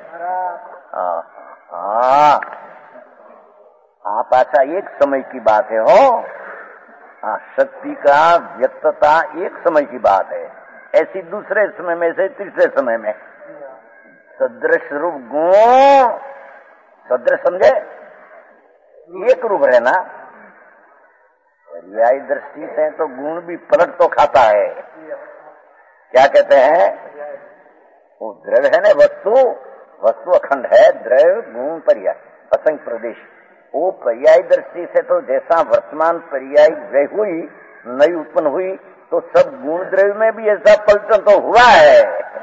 हाँ आप अच्छा एक समय की बात है हो, हाँ शक्ति का व्यक्तता एक समय की बात है, ऐसी दूसरे समय में से तीसरे समय में सदृश रूप गुण, सदृश समझे, एक रूप रहना। पर्यायी दृष्टि से तो गुण भी पलट तो खाता है। क्या कहते हैं? वो द्रव्य है ना, वस्तु वस्तु अखंड है, द्रव्य गुण पर्याय असंख्य प्रदेश। वो पर्यायी दृष्टि से तो जैसा वर्तमान पर्यायी ग्रह हुई नई उत्पन्न हुई, तो सब गुण द्रव्य में भी ऐसा पलटन तो हुआ है।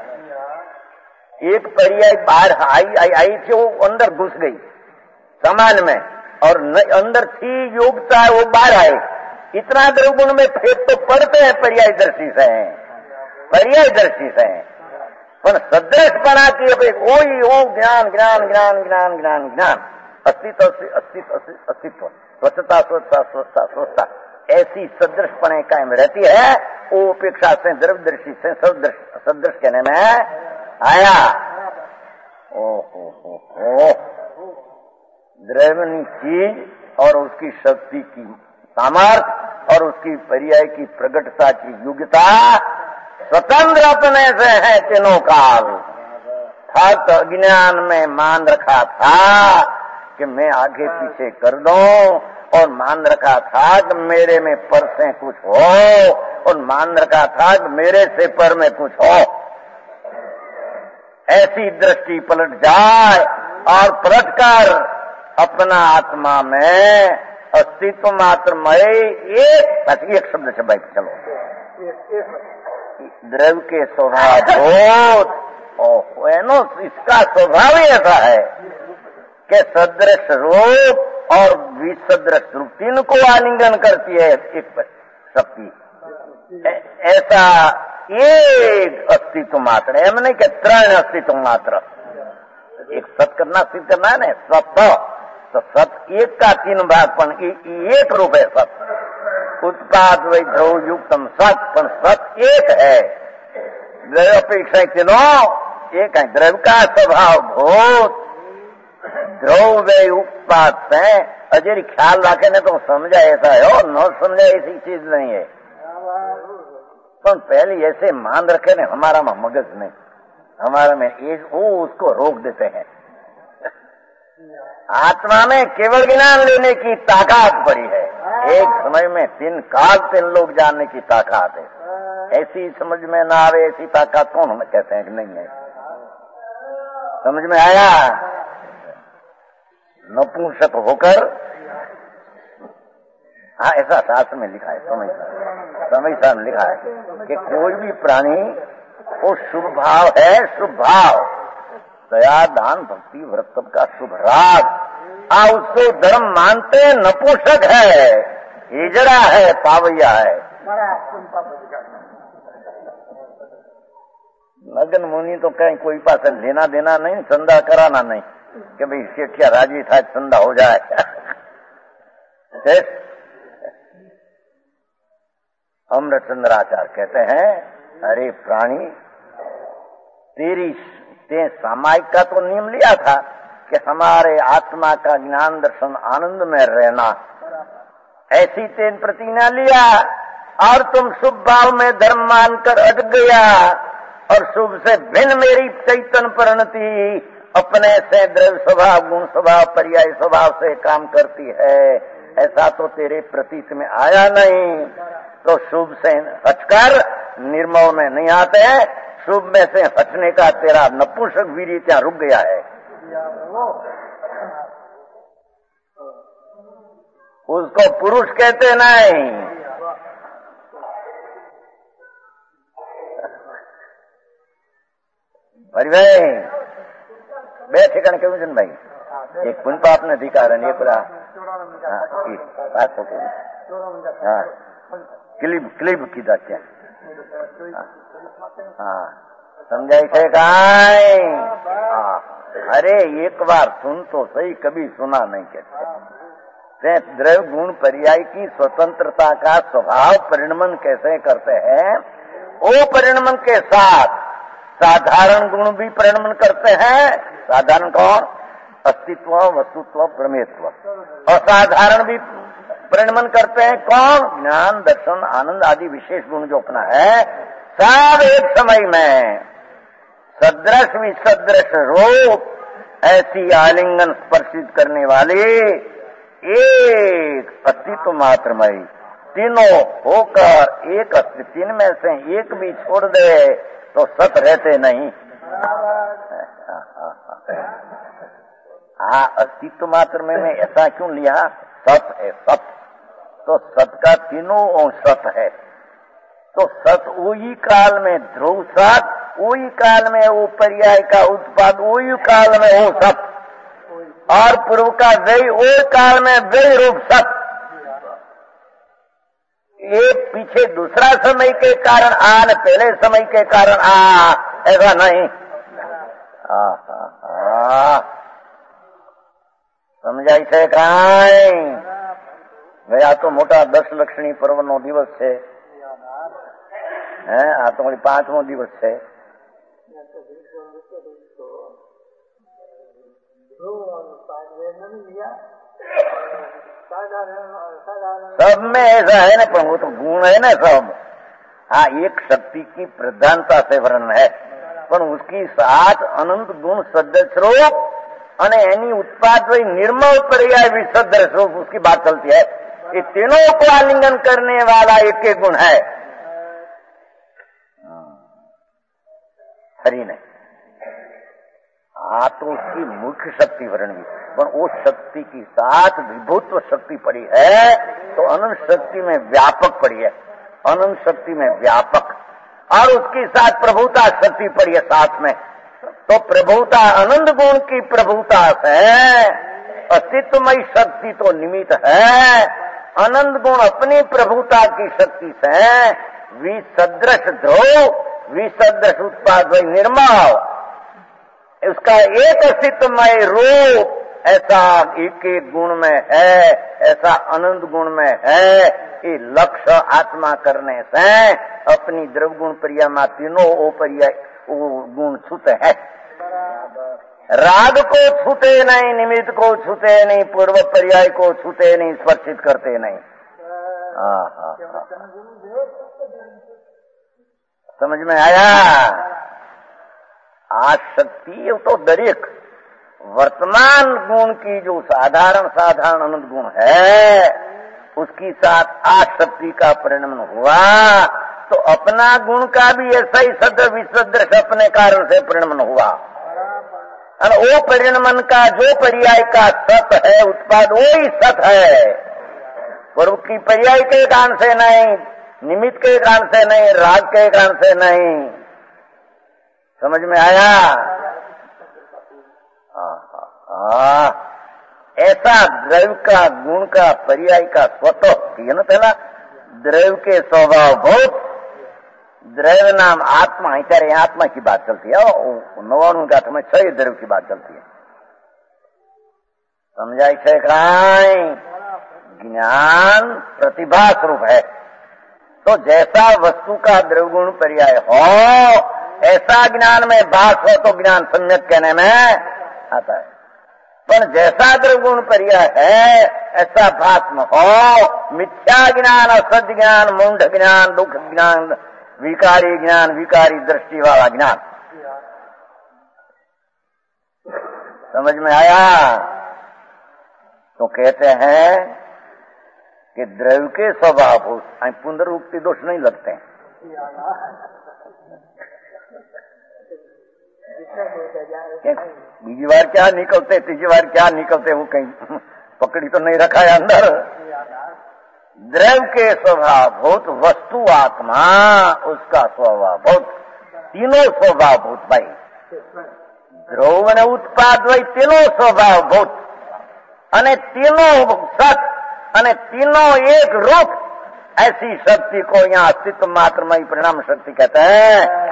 एक पर्याय बाहर आई आई आई थी, वो अंदर घुस गई समान में, और अंदर थी योग्यता वो बाहर आए। इतना द्रव्य गुण में भेद तो पड़ते हैं पर्याय दृष्टि से, पर्याय दृष्टि से। पण सदृशपणा की अपेक्षा वही वो ज्ञान ज्ञान ज्ञान ज्ञान ज्ञान ज्ञान अस्तित्व अस्तित्व अस्तित्व स्वच्छता स्वच्छता स्वच्छता स्वच्छता ऐसी सदृशपणे कायम रहती है। वो अपेक्षा से द्रव्यदर्शी से सदृश सदृश कहने में आया। ओ हो हो हो द्रव्यनी चीज और उसकी शक्ति की सामर्थ्य और उसकी पर्याय की प्रगटता की योग्यता स्वतंत्र अपने से है तीनों काल। हर अज्ञान में मान रखा था कि मैं आगे पीछे कर दूं और मान रखा था कि मेरे में पर से कुछ हो और मान रखा था कि मेरे से पर में कुछ हो। ऐसी दृष्टि पलट जाए और पलटकर अपना आत्मा में अस्तित्व मात्र में एक एक शब्द से भाई चलो द्रव्य के स्वभाव हो एनो इसका स्वभाव ही ऐसा है कि सदृश रूप और विसदृश रूप तीन को आलिंगन करती है एक शक्ति। ऐसा एक अस्तित्व मात्र है, नहीं कि त्रण अस्तित्व मात्र। एक सत करना सिद्ध करना है ना सत, तो सत एक का तीन भाग पण एक रूप है सत। उत्पाद वैधव युक्तम सत पण सत एक है। द्रव्य अपेक्षा तीनों एक है। द्रव्य का स्वभाव भूत द्रव्य उत्पाद से अजय ख्याल रखे ने तो समझा ऐसा है और न समझा ऐसी चीज नहीं है। पर पहले ऐसे मान रखे ने हमारा में मगज नहीं, हमारा में एक वो उसको रोक देते हैं। आत्मा में केवल ज्ञान लेने की ताकत पड़ी है। एक समय में तीन काल तीन लोग जानने की ताकत है। ऐसी समझ में ना आवे ऐसी ताकत कौन हमें कहते हैं कि नहीं है। समझ में आया? नपुंसक होकर, हाँ ऐसा शास्त्र में लिखा है, समय समय सार में लिखा है कि कोई भी प्राणी वो शुभ भाव है, शुभ भाव दया दान भक्ति व्रत का शुभ राग आ उसको धर्म मानते नपुंसक है, हिजड़ा है, पावैया है। नगन मुनि तो कहीं कोई पास लेना देना नहीं, चंदा कराना नहीं कि भाई सेठिया राजी था चंदा हो जाए। अमृतचंद्राचार्य कहते हैं अरे प्राणी तेरी ते सामायिक का तो नियम लिया था कि हमारे आत्मा का ज्ञान दर्शन आनंद में रहना, ऐसी तेन प्रतिज्ञा लिया और तुम शुभ भाव में धर्म मानकर अटक गया और शुभ से भिन्न मेरी चैतन्य परिणति अपने से द्रव्य स्वभाव गुण स्वभाव पर्याय स्वभाव से काम करती है, ऐसा तो तेरे प्रतीत में आया नहीं। तो शुभ से हटकर निर्मल में नहीं आते हैं, शुभ में से हटने का तेरा नपुंसक वीर्य क्या रुक गया है। उसको पुरुष कहते नहीं। भाई बैठे कण क्यों जन भाई एक पुन पाप ने अधिकार है पूरा हाँ क्लिप क्लिप की क्या हाँ समझाई थे गाय। अरे एक बार सुन तो सही, कभी सुना नहीं कहते। द्रव्य गुण पर्याय की स्वतंत्रता का स्वभाव परिणमन कैसे करते हैं, वो परिणमन के साथ साधारण गुण भी परिणमन करते हैं। साधारण कौन? अस्तित्व वस्तुत्व प्रमेयत्व। असाधारण भी परिणमन करते हैं कौन? ज्ञान दर्शन आनंद आदि विशेष गुण जो अपना है। सब एक समय में सदृश विसदृश रूप ऐसी आलिंगन स्पर्शित करने वाली एक अस्तित्व मात्रमय तीनों होकर एक अस्तित्व, तीन में से एक भी छोड़ दे तो सत रहते नहीं। हाँ अस्तित्व मात्र में मैं ऐसा क्यों लिया? सत है सत, तो सत का तीनों अंश सत है। तो सत वही काल में ध्रुव सत, वही काल में वो पर्याय का उत्पाद, वही काल में वो सत और पूर्व का व्यय वो काल में व्यय रूप सत। एक पीछे दूसरा समय के कारण आ न पहले समय के कारण आ, ऐसा नहीं। समझाय છે કાંઈ? ગયા તો મોટા દસ લક્ષણી પર્વનો દિવસ છે, હે આ તો મારી પાંચમો દિવસ છે। सब में ऐसा है ना, पर वो तो गुण है ना सब। हाँ, एक शक्ति की प्रधानता से वर्णन है, पर उसकी साथ अनंत गुण सदृश रूप અને એની उत्पाद वही निर्मल पर्याय विसदृश रूप, उसकी बात चलती है। ये तीनों को आलिंगन करने वाला एक एक गुण है, हरि ने। आ तो उसकी मुख्य शक्ति वर्णवी, पर वो शक्ति की साथ विभुत्व शक्ति पड़ी है, तो अनंत शक्ति में व्यापक पड़ी है, अनंत शक्ति में व्यापक, और उसकी साथ प्रभुता शक्ति पड़ी है साथ में। तो प्रभुता अनंत गुण की प्रभुता से अस्तित्वमयी शक्ति तो निमित्त है, अनंत गुण अपनी प्रभुता की शक्ति से विसदृश ध्रुव, विसदृश उत्पाद वही निर्मल, उसका एक अस्तित्वमय रूप ऐसा एक एक गुण में है, ऐसा अनंत गुण में है। ये लक्ष्य आत्मा करने से अपनी द्रव्य गुण पर्याय तीनों ओ पर्याय वो गुण छूते हैं। राग को छूते नहीं, निमित्त को छूते नहीं, पूर्व पर्याय को छूते नहीं, स्पर्शित करते नहीं। हाँ हाँ हाँ, समझ में आया? आ शक्ति तो दरेक वर्तमान गुण की जो साधारण साधारण अनंत गुण है, उसकी साथ आशक्ति का परिणाम हुआ, तो अपना गुण का भी ऐसा ही सद विसदृश अपने कारण से परिणाम हुआ। और वो परिणामन का जो पर्याय का सत है, उत्पाद वो ही सत है, पूर्व की पर्याय के कारण से नहीं, निमित्त के कारण से नहीं, राग के कारण से नहीं। समझ में आया? आ, ऐसा द्रव्य का गुण का पर्याय का स्वतः है ना, पहला द्रव्य के स्वभाव भूत, द्रव्य नाम आत्मा, इधर आत्मा की बात चलती है, नवाणु का में छह द्रव्य की बात चलती है। समझाई छे खाई? ज्ञान प्रतिभा स्वरूप है, तो जैसा वस्तु का द्रव्य गुण पर्याय हो, ऐसा ज्ञान में भास हो तो ज्ञान सम्यक कहने में आता है। पर जैसा द्रव्य गुण पर्याय है, ऐसा भास्म हो, मिथ्या ज्ञान, असत्य ज्ञान, मूढ़ ज्ञान, दुख ज्ञान, विकारी ज्ञान, विकारी दृष्टि वाला ज्ञान। समझ में आया? तो कहते हैं कि द्रव्य के स्वभाव पुनरुक्ति दोष नहीं लगते हैं। बीजी बार क्या निकलते, तीसरी बार क्या निकलते, वो कहीं पकड़ी तो नहीं रखा है अंदर। द्रव्य के स्वभाव भूत, वस्तु आत्मा उसका स्वभाव भूत, तीनों स्वभाव भूत भाई, ध्रुव ने उत्पाद भाई तीनों स्वभाव भूत, अने तीनों सत, अने तीनों एक रूप, ऐसी शक्ति को यहाँ अस्तित्व मात्रमयी परिणाम शक्ति कहते हैं।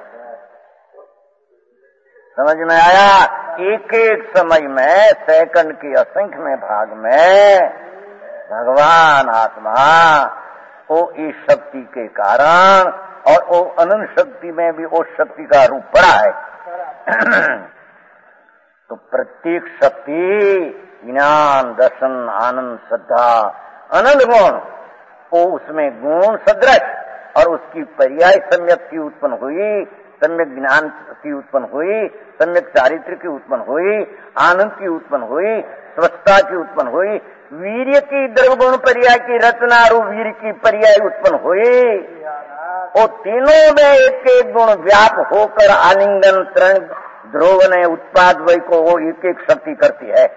समझ में आया? एक एक समय में, सेकंड के असंख्य में भाग में भगवान आत्मा वो इस शक्ति के कारण, और वो अनंत शक्ति में भी उस शक्ति का रूप पड़ा है। तो प्रत्येक शक्ति ज्ञान, दर्शन, आनंद, श्रद्धा, अनंत गुण, वो उसमें गुण सदृश, और उसकी पर्याय सम्यक की उत्पन्न हुई, सम्यक ज्ञान की उत्पन्न हुई, सम्यक चारित्र की उत्पन्न हुई, आनंद की उत्पन्न हुई, स्वच्छता की उत्पन्न हुई, वीर्य की द्रव्य गुण पर्याय की रचना रूप वीर्य की पर्याय उत्पन्न हुई। वो तीनों में एक एक गुण व्याप होकर आलिंगन तरण ध्रुव ने उत्पाद वही को वो एक एक शक्ति करती है।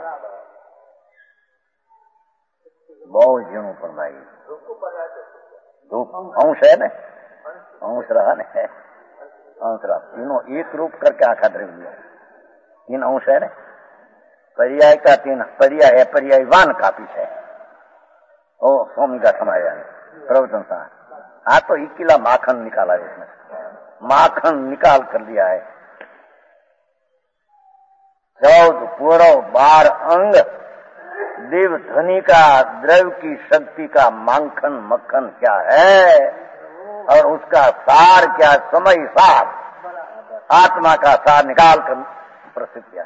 बहुत जीणों पर भाई धूप अंश है न, अंश रहा न है, अंश रहा, तीनों एक रूप करके आखा द्रव्य तीन अंश है न, पर्याय का तीन पर्याय है, पर्यायवान का पीछे ओ स्वामी का समय प्रवचन था। आ तो इकिला माखन निकाला है इसमें, माखन निकाल कर लिया है। चौदह पूर्व बार अंग देव ध्वनि का द्रव्य की शक्ति का माखन मक्खन क्या है और उसका सार क्या, समय सार आत्मा का सार निकाल कर प्रसिद्ध किया।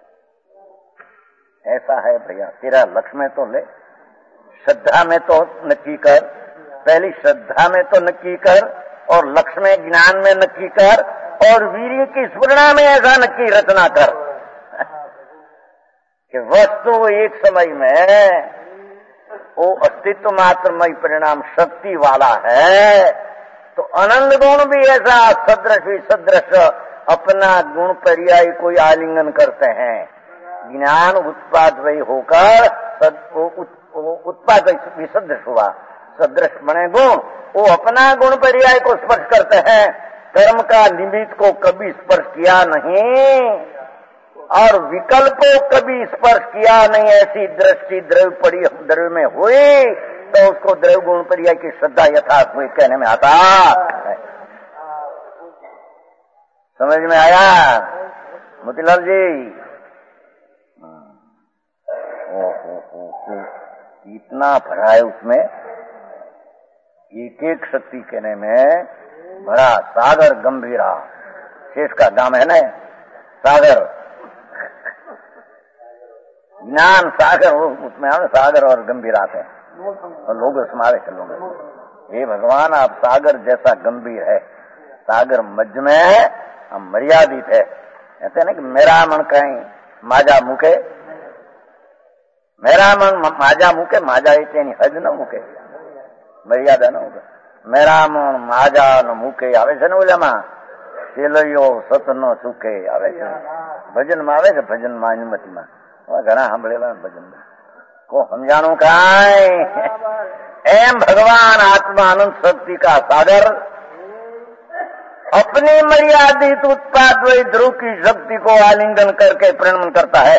ऐसा है भैया, तेरा लक्ष्य में तो ले, श्रद्धा में तो नक्की कर, पहली श्रद्धा में तो नक्की कर और लक्ष्य में ज्ञान में नक्की कर और वीर्य की स्फुरणा में ऐसा नक्की रचना कर कि वस्तु एक समय में वो अस्तित्व मात्रमय परिणाम शक्ति वाला है, तो अनंत गुण भी ऐसा सदृश भी सदृश अपना गुण पर्याय कोई आलिंगन करते हैं। ज्ञान उत्पाद वही होकर उत्पाद भी सदृश हुआ, सदृश बने गुण, वो अपना गुण पर्याय को स्पर्श करते हैं, कर्म का निमित्त को कभी स्पर्श किया नहीं और विकल्प को कभी स्पर्श किया नहीं। ऐसी दृष्टि द्रव्य पड़ी द्रव्य में हुई तो उसको द्रव्य गुण पर्याय की श्रद्धा यथार्थ हुई कहने में आता है। समझ में आया मोतीलाल जी? ओ हो हो हो इतना भरा है उसमें, एक एक शक्ति कहने में बड़ा सागर गंभीरा। शेष का दाम है ना सागर, ज्ञान सागर, उसमें हम सागर और गंभीरा थे और लोग समावेश लोग। हे भगवान आप सागर जैसा गंभीर है, सागर मध्य में है, हम मर्यादित है। कहते हैं ना कि मेरा मन कहीं माजा मुके, मेरा मन माजा मुके, माजा एनी हज न मुके, मर्यादा न होगा। मेरा मन माजा न मुके આવે છે ને ઓલામાં સેલૈયો સત ન સુકે આવે છે, ભજનમાં આવે છે, ભજનમાં અનુમતિમાં ઘણા સાંભળેલા ભજન को समझाणु काय। एम भगवान आत्मा अनंत शक्ति का सागर अपनी मर्यादित उत्पाद वही ध्रुव की शक्ति को आलिंगन करके प्रणमन करता है।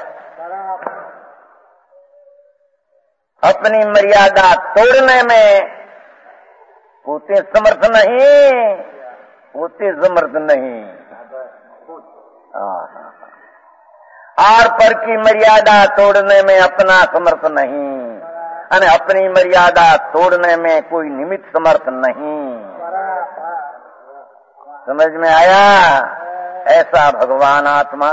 अपनी मर्यादा तोड़ने में पोते समर्थ नहीं, पोते समर्थ नहीं, आर पर की मर्यादा तोड़ने में अपना समर्थ नहीं, अने अपनी मर्यादा तोड़ने में कोई निमित्त समर्थ नहीं। समझ में आया? ऐसा भगवान आत्मा,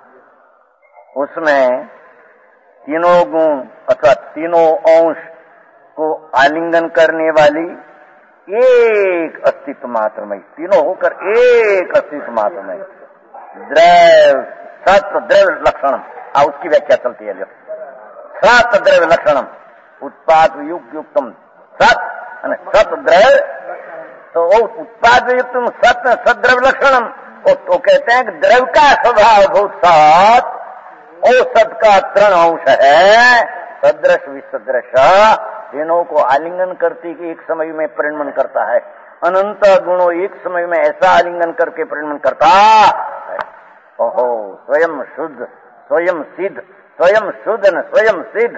उसमें तीनों गुण अथवा तीनों अंश को आलिंगन करने वाली एक अस्तित्व मात्र में, तीनों होकर एक अस्तित्व मात्र में द्रव्य सत द्रव्य लक्षणम, आ उसकी व्याख्या चलती है। सत द्रव्य लक्षणम उत्पाद युक्त युक्तम सत सत द्रव्य, तो वो उत्पाद युक्त सत सद्रव्य लक्षणम, तो कहते हैं कि द्रव्य का स्वभाव भूत सत और सत का त्रण अंश है, सदृश विसदृश, तीनों को आलिंगन करती कि एक समय में परिणमन करता है। अनंत गुणों एक समय में ऐसा आलिंगन करके परिणमन करता है। ओहो स्वयं शुद्ध, स्वयं सिद्ध, स्वयं शुद्ध न स्वयं सिद्ध,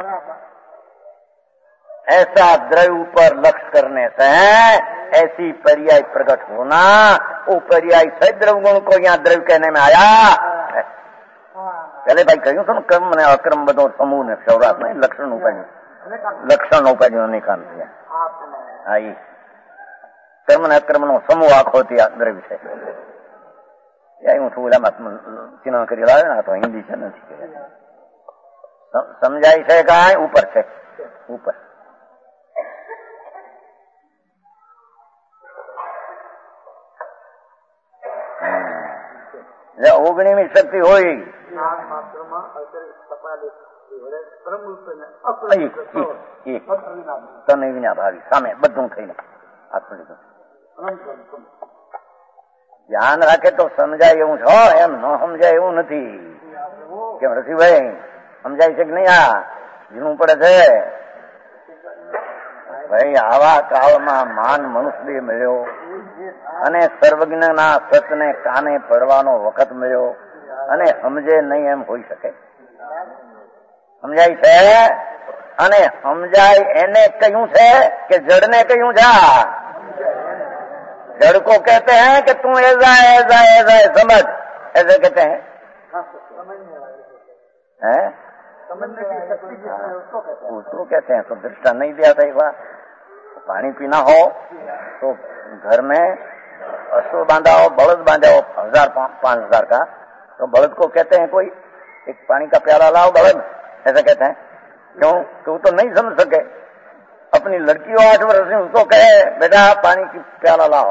ऐसा द्रव्य पर लक्ष्य करने से ऐसी पर्याय प्रकट होना, वो पर्याय सद्रव्य गुण को यहाँ द्रव्य कहने में आया। पहले भाई कहूं तुम कर्म ने अक्रम बदो समूह ने सौरात में लक्षण उपाय लक्षण उपाय निकाल दिया। आई कर्म ने अक्रम नो समूह आखो द्रव्य છે। હું છું ઓલામાં ચિહ્ન કરી લાવે ને, તો હિન્દી છે નથી સમજાય છે કાંઈ ઉપર છે ઉપર ઓગણીમી શક્તિ હોય તને વિના ભાવી સામે બધું થઈને આત્મનિર્ભર ધ્યાન રાખે તો સમજાય એવું છો, એમ ન સમજાય એવું નથી। કેમ રસીભાઈ સમજાય છે કે નહીં? આ જીણું પડે છે ભાઈ। આવા કાળમાં માન મનુષ્ય મળ્યો અને સર્વજ્ઞના સતને કાને પડવાનો વખત મળ્યો અને સમજે નહીં એમ હોઈ શકે? સમજાય છે? અને સમજાય એને કહ્યું છે કે જડને કહ્યું છે? जड़ को कहते हैं कि तू ऐसा ऐसा ऐसा समझ, ऐसे कहते हैं, हैं? उसको कहते हैं। तो दृष्टांत नहीं दिया था एक बार, पानी पीना हो तो घर में अश्व बांधा हो, बलद बांधा हो हजार पांच हजार का, तो बलद को कहते हैं कोई एक पानी का प्याला लाओ बलद, ऐसा कहते हैं। क्यों? तो तो नहीं समझ सके। अपनी लड़की हो आठ वर्ष में, उसको कहे बेटा पानी की प्याला लाओ,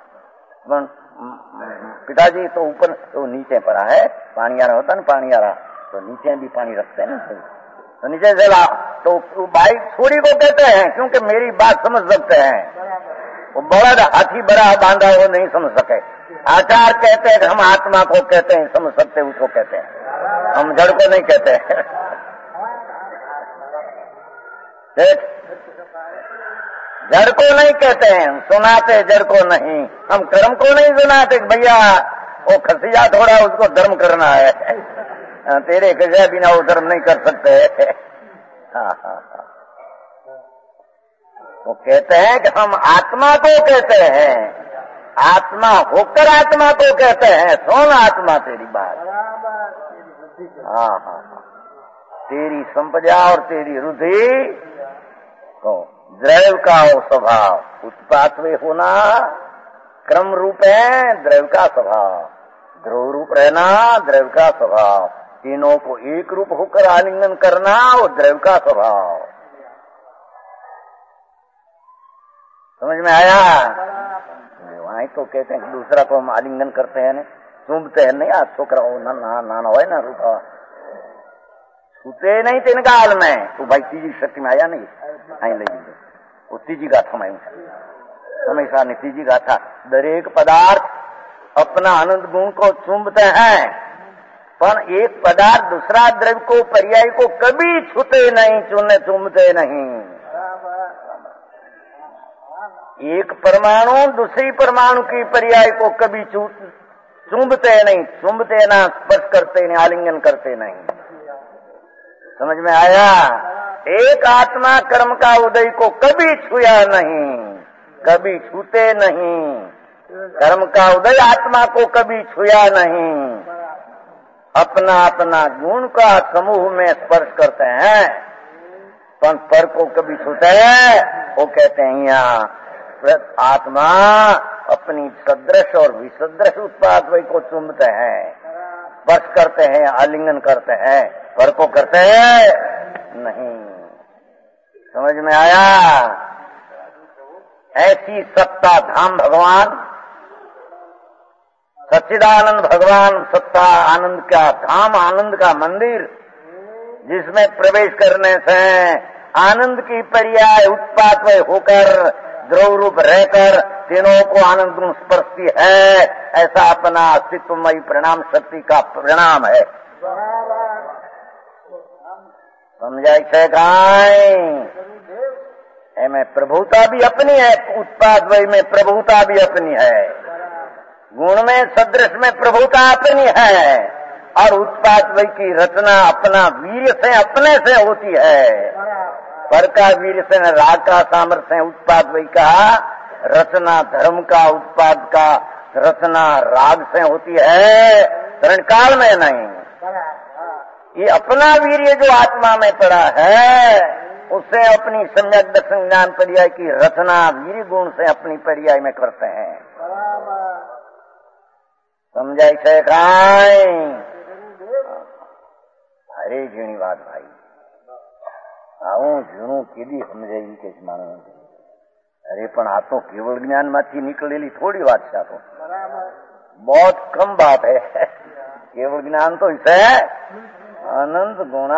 पिताजी तो ऊपर तो नीचे पड़ा है, पानी आ रहा होता ना, पानी आ रहा तो नीचे भी पानी रखते हैं ना, तो नीचे से ला। तो भाई छोरी को कहते हैं, क्योंकि मेरी बात समझ सकते हैं। वो बलद हाथी बड़ा बांधा वो नहीं समझ सके। आचार कहते हैं कि हम आत्मा को कहते हैं समझ सकते, उसको कहते हैं, हम जड़ को नहीं कहते हैं। जड़ को नहीं कहते हैं, सुनाते जड़ को नहीं, हम कर्म को नहीं सुनाते भैया वो खसिया थोड़ा उसको धर्म करना है, तेरे खसिया बिना वो धर्म नहीं कर सकते। हाँ हाँ हाँ, वो कहते हैं कि हम आत्मा को कहते हैं, आत्मा होकर आत्मा को कहते हैं, सुन आत्मा तेरी बात। हाँ हाँ हाँ, तेरी संपदा और तेरी रुधि को द्रव्य का हो स्वभाव, उत्पात में होना क्रम रूप है, द्रव्य का स्वभाव, ध्रुव रूप रहना द्रव्य का स्वभाव, तीनों को एक रूप होकर आलिंगन करना वो द्रव्य का स्वभाव। समझ में आया? वहीं तो कहते हैं कि दूसरा को हम आलिंगन करते हैं, चूमते हैं नहीं, आज छोकरा हो ना ना नाना हो ना रूपा छूते नहीं तीन काल में, तो भाई तीजी शक्ति में आया नहीं, आई लगी वो तीजी गाथा में हमेशा ने तीजी गाथा। दरेक पदार्थ अपना आनंद गुण को चूमते हैं, पर एक पदार्थ दूसरा द्रव्य को पर्याय को कभी छूते नहीं, चूने चूमते नहीं। एक परमाणु दूसरी परमाणु की पर्याय को कभी चूमते नहीं, चूमते ना, स्पर्श करते नहीं, आलिंगन करते नहीं। समझ में आया? एक आत्मा कर्म का उदय को कभी छुया नहीं, कभी छूते नहीं, कर्म का उदय आत्मा को कभी छुया नहीं। अपना अपना गुण का समूह में स्पर्श करते हैं, पर पर को कभी छूते हैं, वो कहते हैं यहाँ आत्मा अपनी सदृश और विसदृश उत्पाद वही को चुम्बते हैं, स्पर्श करते हैं, आलिंगन करते हैं, पर को करते हैं नहीं। समझ में आया? ऐसी सत्ता धाम भगवान, सच्चिदानंद भगवान, सत्ता आनंद का धाम, आनंद का मंदिर, जिसमें प्रवेश करने से आनंद की पर्याय उत्पाद में होकर द्रव रूप रहकर तीनों को आनंद गुण स्पर्शती है, ऐसा अपना अस्तित्वमयी परिणाम शक्ति का परिणाम है। समझाई है गाय? में प्रभुता भी अपनी है, उत्पाद वही में प्रभुता भी अपनी है, गुण में सदृश में प्रभुता अपनी है, और उत्पाद वही की रचना अपना वीर्य से अपने से होती है। पर का वीर से राग का सामर्थ्य, उत्पाद वही का रचना धर्म का, उत्पाद का रचना राग से होती है, शरण काल में नहीं। ये अपना वीर्य जो आत्मा में पड़ा है, उससे अपनी सम्यक दर्शन ज्ञान पर्याय की रचना वीर्य गुण से अपनी पर्याय में करते हैं। समझाई से खाए? अरे झीणी बात भाई, આવું ઝીણું કીધી સમજાવી કે માણસ, અરે પણ આ તો કેવળ જ્ઞાન માંથી નીકળેલી થોડી વાત છે, આ તો बहुत कम बात है। केवल ज्ञान तो इसे अनंत गुणा,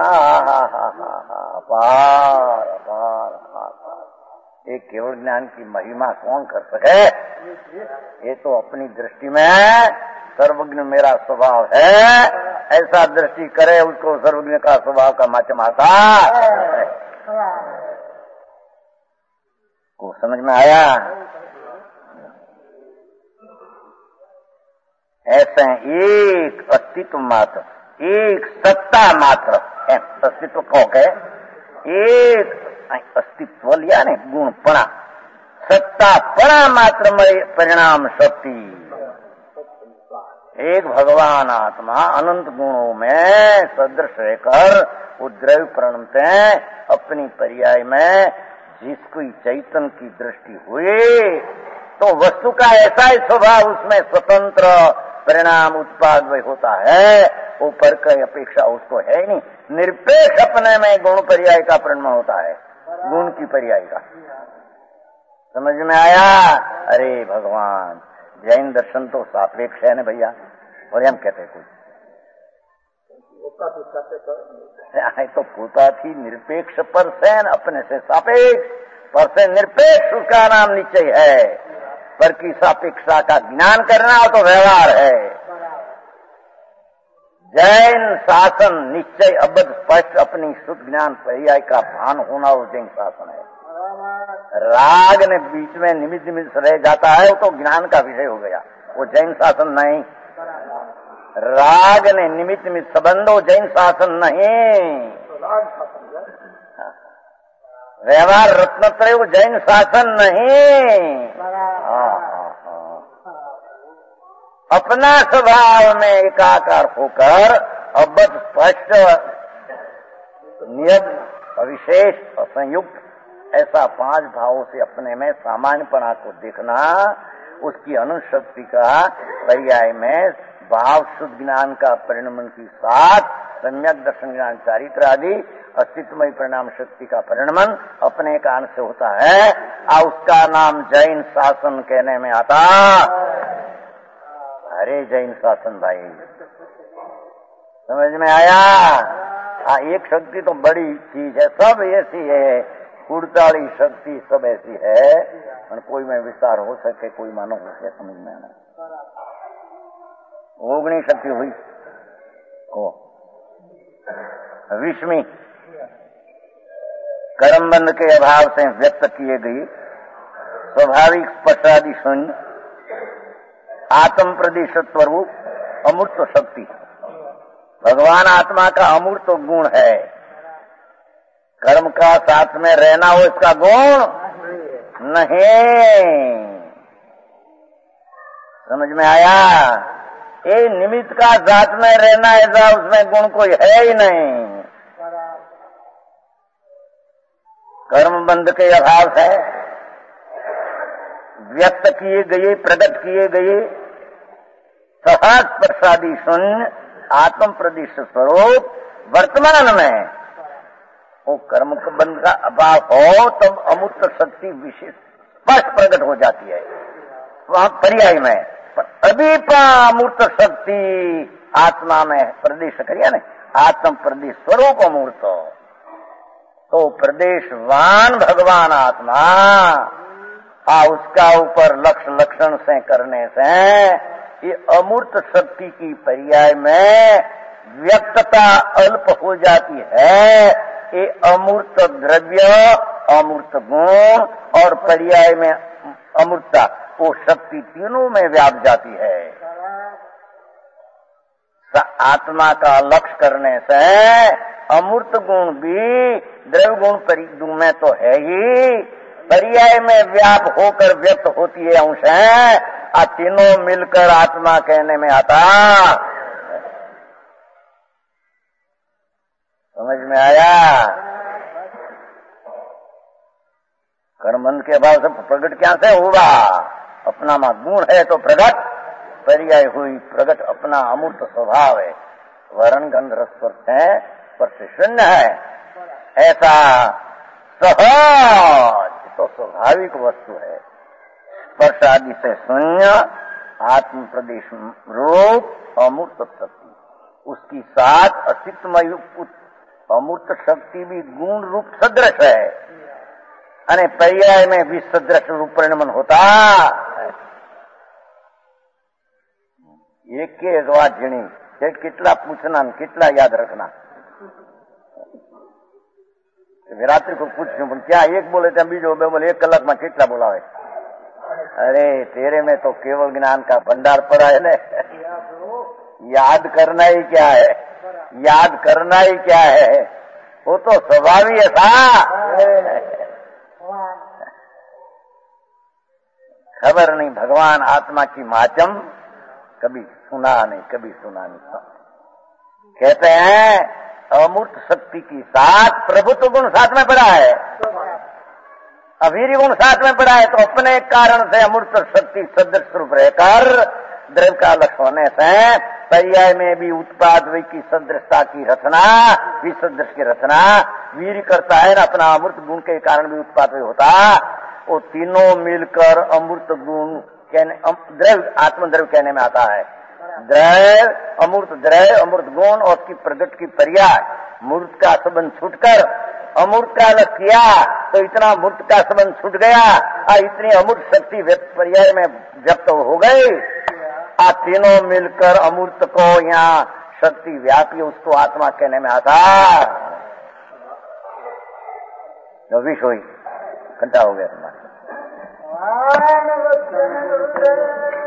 अपार अपार अपार। एक केवल ज्ञान की महिमा कौन कर सके? ये तो अपनी दृष्टि में सर्वज्ञ मेरा स्वभाव है, ऐसा दृष्टि करे उसको सर्वज्ञ का स्वभाव का मचमाता को समझ में आया? ऐसे एक अस्तित्व मात्र, एक सत्ता मात्र, अस्तित्व कहो के एक अस्तित्व लिया ने गुणपणा, सत्ता परा मात्र परिणाम शक्ति। एक भगवान आत्मा अनंत गुणों में सदृश रहकर उद्रव प्रणमते अपनी पर्याय में जिसकी चैतन्य की दृष्टि हुई तो वस्तु का ऐसा ही स्वभाव उसमें स्वतंत्र परिणाम उत्पाद होता है, ऊपर की अपेक्षा उसको है ही नहीं। निरपेक्ष अपने में गुण पर्याय का परिणाम होता है, गुण की पर्याय का। समझ में आया? अरे भगवान, जैन दर्शन तो सापेक्ष है ना भैया, और हम कहते कुछ तो पूता थी निरपेक्ष पर से अपने से सापेक्ष, पर से निरपेक्ष उसका नाम निश्चय है। पर की सापेक्षता का ज्ञान करना हो तो व्यवहार है। जैन शासन निश्चय अबद्ध स्पष्ट अपनी शुद्ध ज्ञान पर्याय का भान होना वो जैन शासन है। राग ने बीच में निमित्त निमित्त रह जाता है वो तो ज्ञान का विषय हो गया, वो जैन शासन नहीं। राग ने निमित्त निमित्त संबंध वो जैन शासन नहीं। व्यवहार रत्नत्रय वो जैन शासन नहीं। अपना स्वभाव में एकाकार होकर अबद्ध स्पष्ट नियत अविशेष असंयुक्त ऐसा पांच भावों से अपने में सामान्यपना को देखना, उसकी अनुशक्ति का पर्याय में भाव शुद्ध ज्ञान का परिणमन के साथ सम्यक दर्शन ज्ञान चारित्र आदि अस्तित्वमय परिणाम शक्ति का परिणमन अपने कान से होता है, और उसका नाम जैन शासन कहने में आता। अरे जैन शासन भाई, समझ में आया? हाँ, एक शक्ति तो बड़ी चीज है, सब ऐसी है, कुड़ताली शक्ति सब ऐसी है, और कोई में विस्तार हो सके, कोई मानो हो सके, समझ में आना। ओगनी शक्ति हुई ओ विस्मी कर्मबंध के अभाव से व्यक्त किए गई स्वाभाविक स्पर्शादि शून्य आत्म प्रदेश स्वरूप अमूर्त शक्ति। भगवान आत्मा का अमूर्त गुण है, कर्म का साथ में रहना हो इसका गुण नहीं। समझ में आया? ये निमित्त का साथ में रहना ऐसा उसमें गुण कोई है ही नहीं। कर्म बंध के अभाव है, व्यक्त किए गए प्रकट किए गए सहज प्रसादी शून्य आत्म प्रदेश स्वरूप वर्तमान में वो कर्म बंध का अभाव हो तब तो अमूर्त शक्ति विशेष स्पष्ट प्रकट हो जाती है वहां पर्याय में। पर अभी अमूर्त शक्ति आत्मा में प्रदेश करिए ना, आत्म प्रदेश स्वरूप अमूर्त, तो प्रदेशवान भगवान आत्मा आ उसका ऊपर लक्ष्य लक्षण से करने से ये अमूर्त शक्ति की पर्याय में व्यक्तता अल्प हो जाती है। ये अमूर्त द्रव्य, अमूर्त गुण और पर्याय में अमूर्तता, वो शक्ति तीनों में व्याप जाती है। आत्मा का लक्ष्य करने से अमूर्त गुण भी द्रव्य गुण परिगुण में तो है ही, पर्याय में व्याप होकर व्यक्त होती है अंश है, आ तीनों मिलकर आत्मा कहने में आता। समझ में आया? कर्मबंध के अभाव से प्रकट क्या से हुआ? अपना में गुण है तो प्रकट, पर्याय हुई प्रकट अपना अमूर्त स्वभाव है, वर्ण गंध रस है पर से शून्य है, ऐसा सहज तो स्वाभाविक वस्तु है। स्पर्श आदि से शून्य आत्म प्रदेश रूप अमूर्त शक्ति, उसकी साथ अस्तित्वमय अमूर्त शक्ति भी गुण रूप सदृश है, अने पर्याय में भी सदृश रूप परिणमन होता। एक के एक बात झीणी कितना पूछना कितना याद रखना। रात्रि को पूछू पण क्या एक बोले त्या बीजो बे बोले एक कलाक में कितना बोलावे। अरे तेरे में तो केवल ज्ञान का भंडार पड़ा है ने, याद करना ही क्या है, याद करना ही क्या है, वो तो स्वभाव ही है था। खबर नहीं भगवान आत्मा की माचम कभी सुना नहीं, कभी सुना नहीं। कहते हैं अमूर्त शक्ति की साथ प्रभुत्व गुण साथ में पड़ा है, अवीर गुण साथ में पड़ा है, तो अपने कारण से अमूर्त शक्ति सदृश रूप रहकर द्रव्य का लक्ष्य होने से पर्याय में भी उत्पाद की सदृशता की रचना, विसदृश की रचना वीर करता है ना, अपना अमृत गुण के कारण भी उत्पाद होता। वो तीनों मिलकर अमृत गुण कहने, द्रव्य आत्मद्रव्य कहने में आता है। द्रव्य अमूर्त द्रव्य अमृत गुण और उसकी प्रगट की पर्याय मूर्त का संबंध छूटकर अमूर्त का अलग किया तो इतना मूर्त का संबंध छूट गया और इतनी अमूर्त शक्ति पर्याय में व्यक्त हो गई। आ तीनों मिलकर अमूर्त को यहाँ शक्ति व्यापी उसको आत्मा कहने में आता। विष हुई घंटा हो गया तुम्हारा।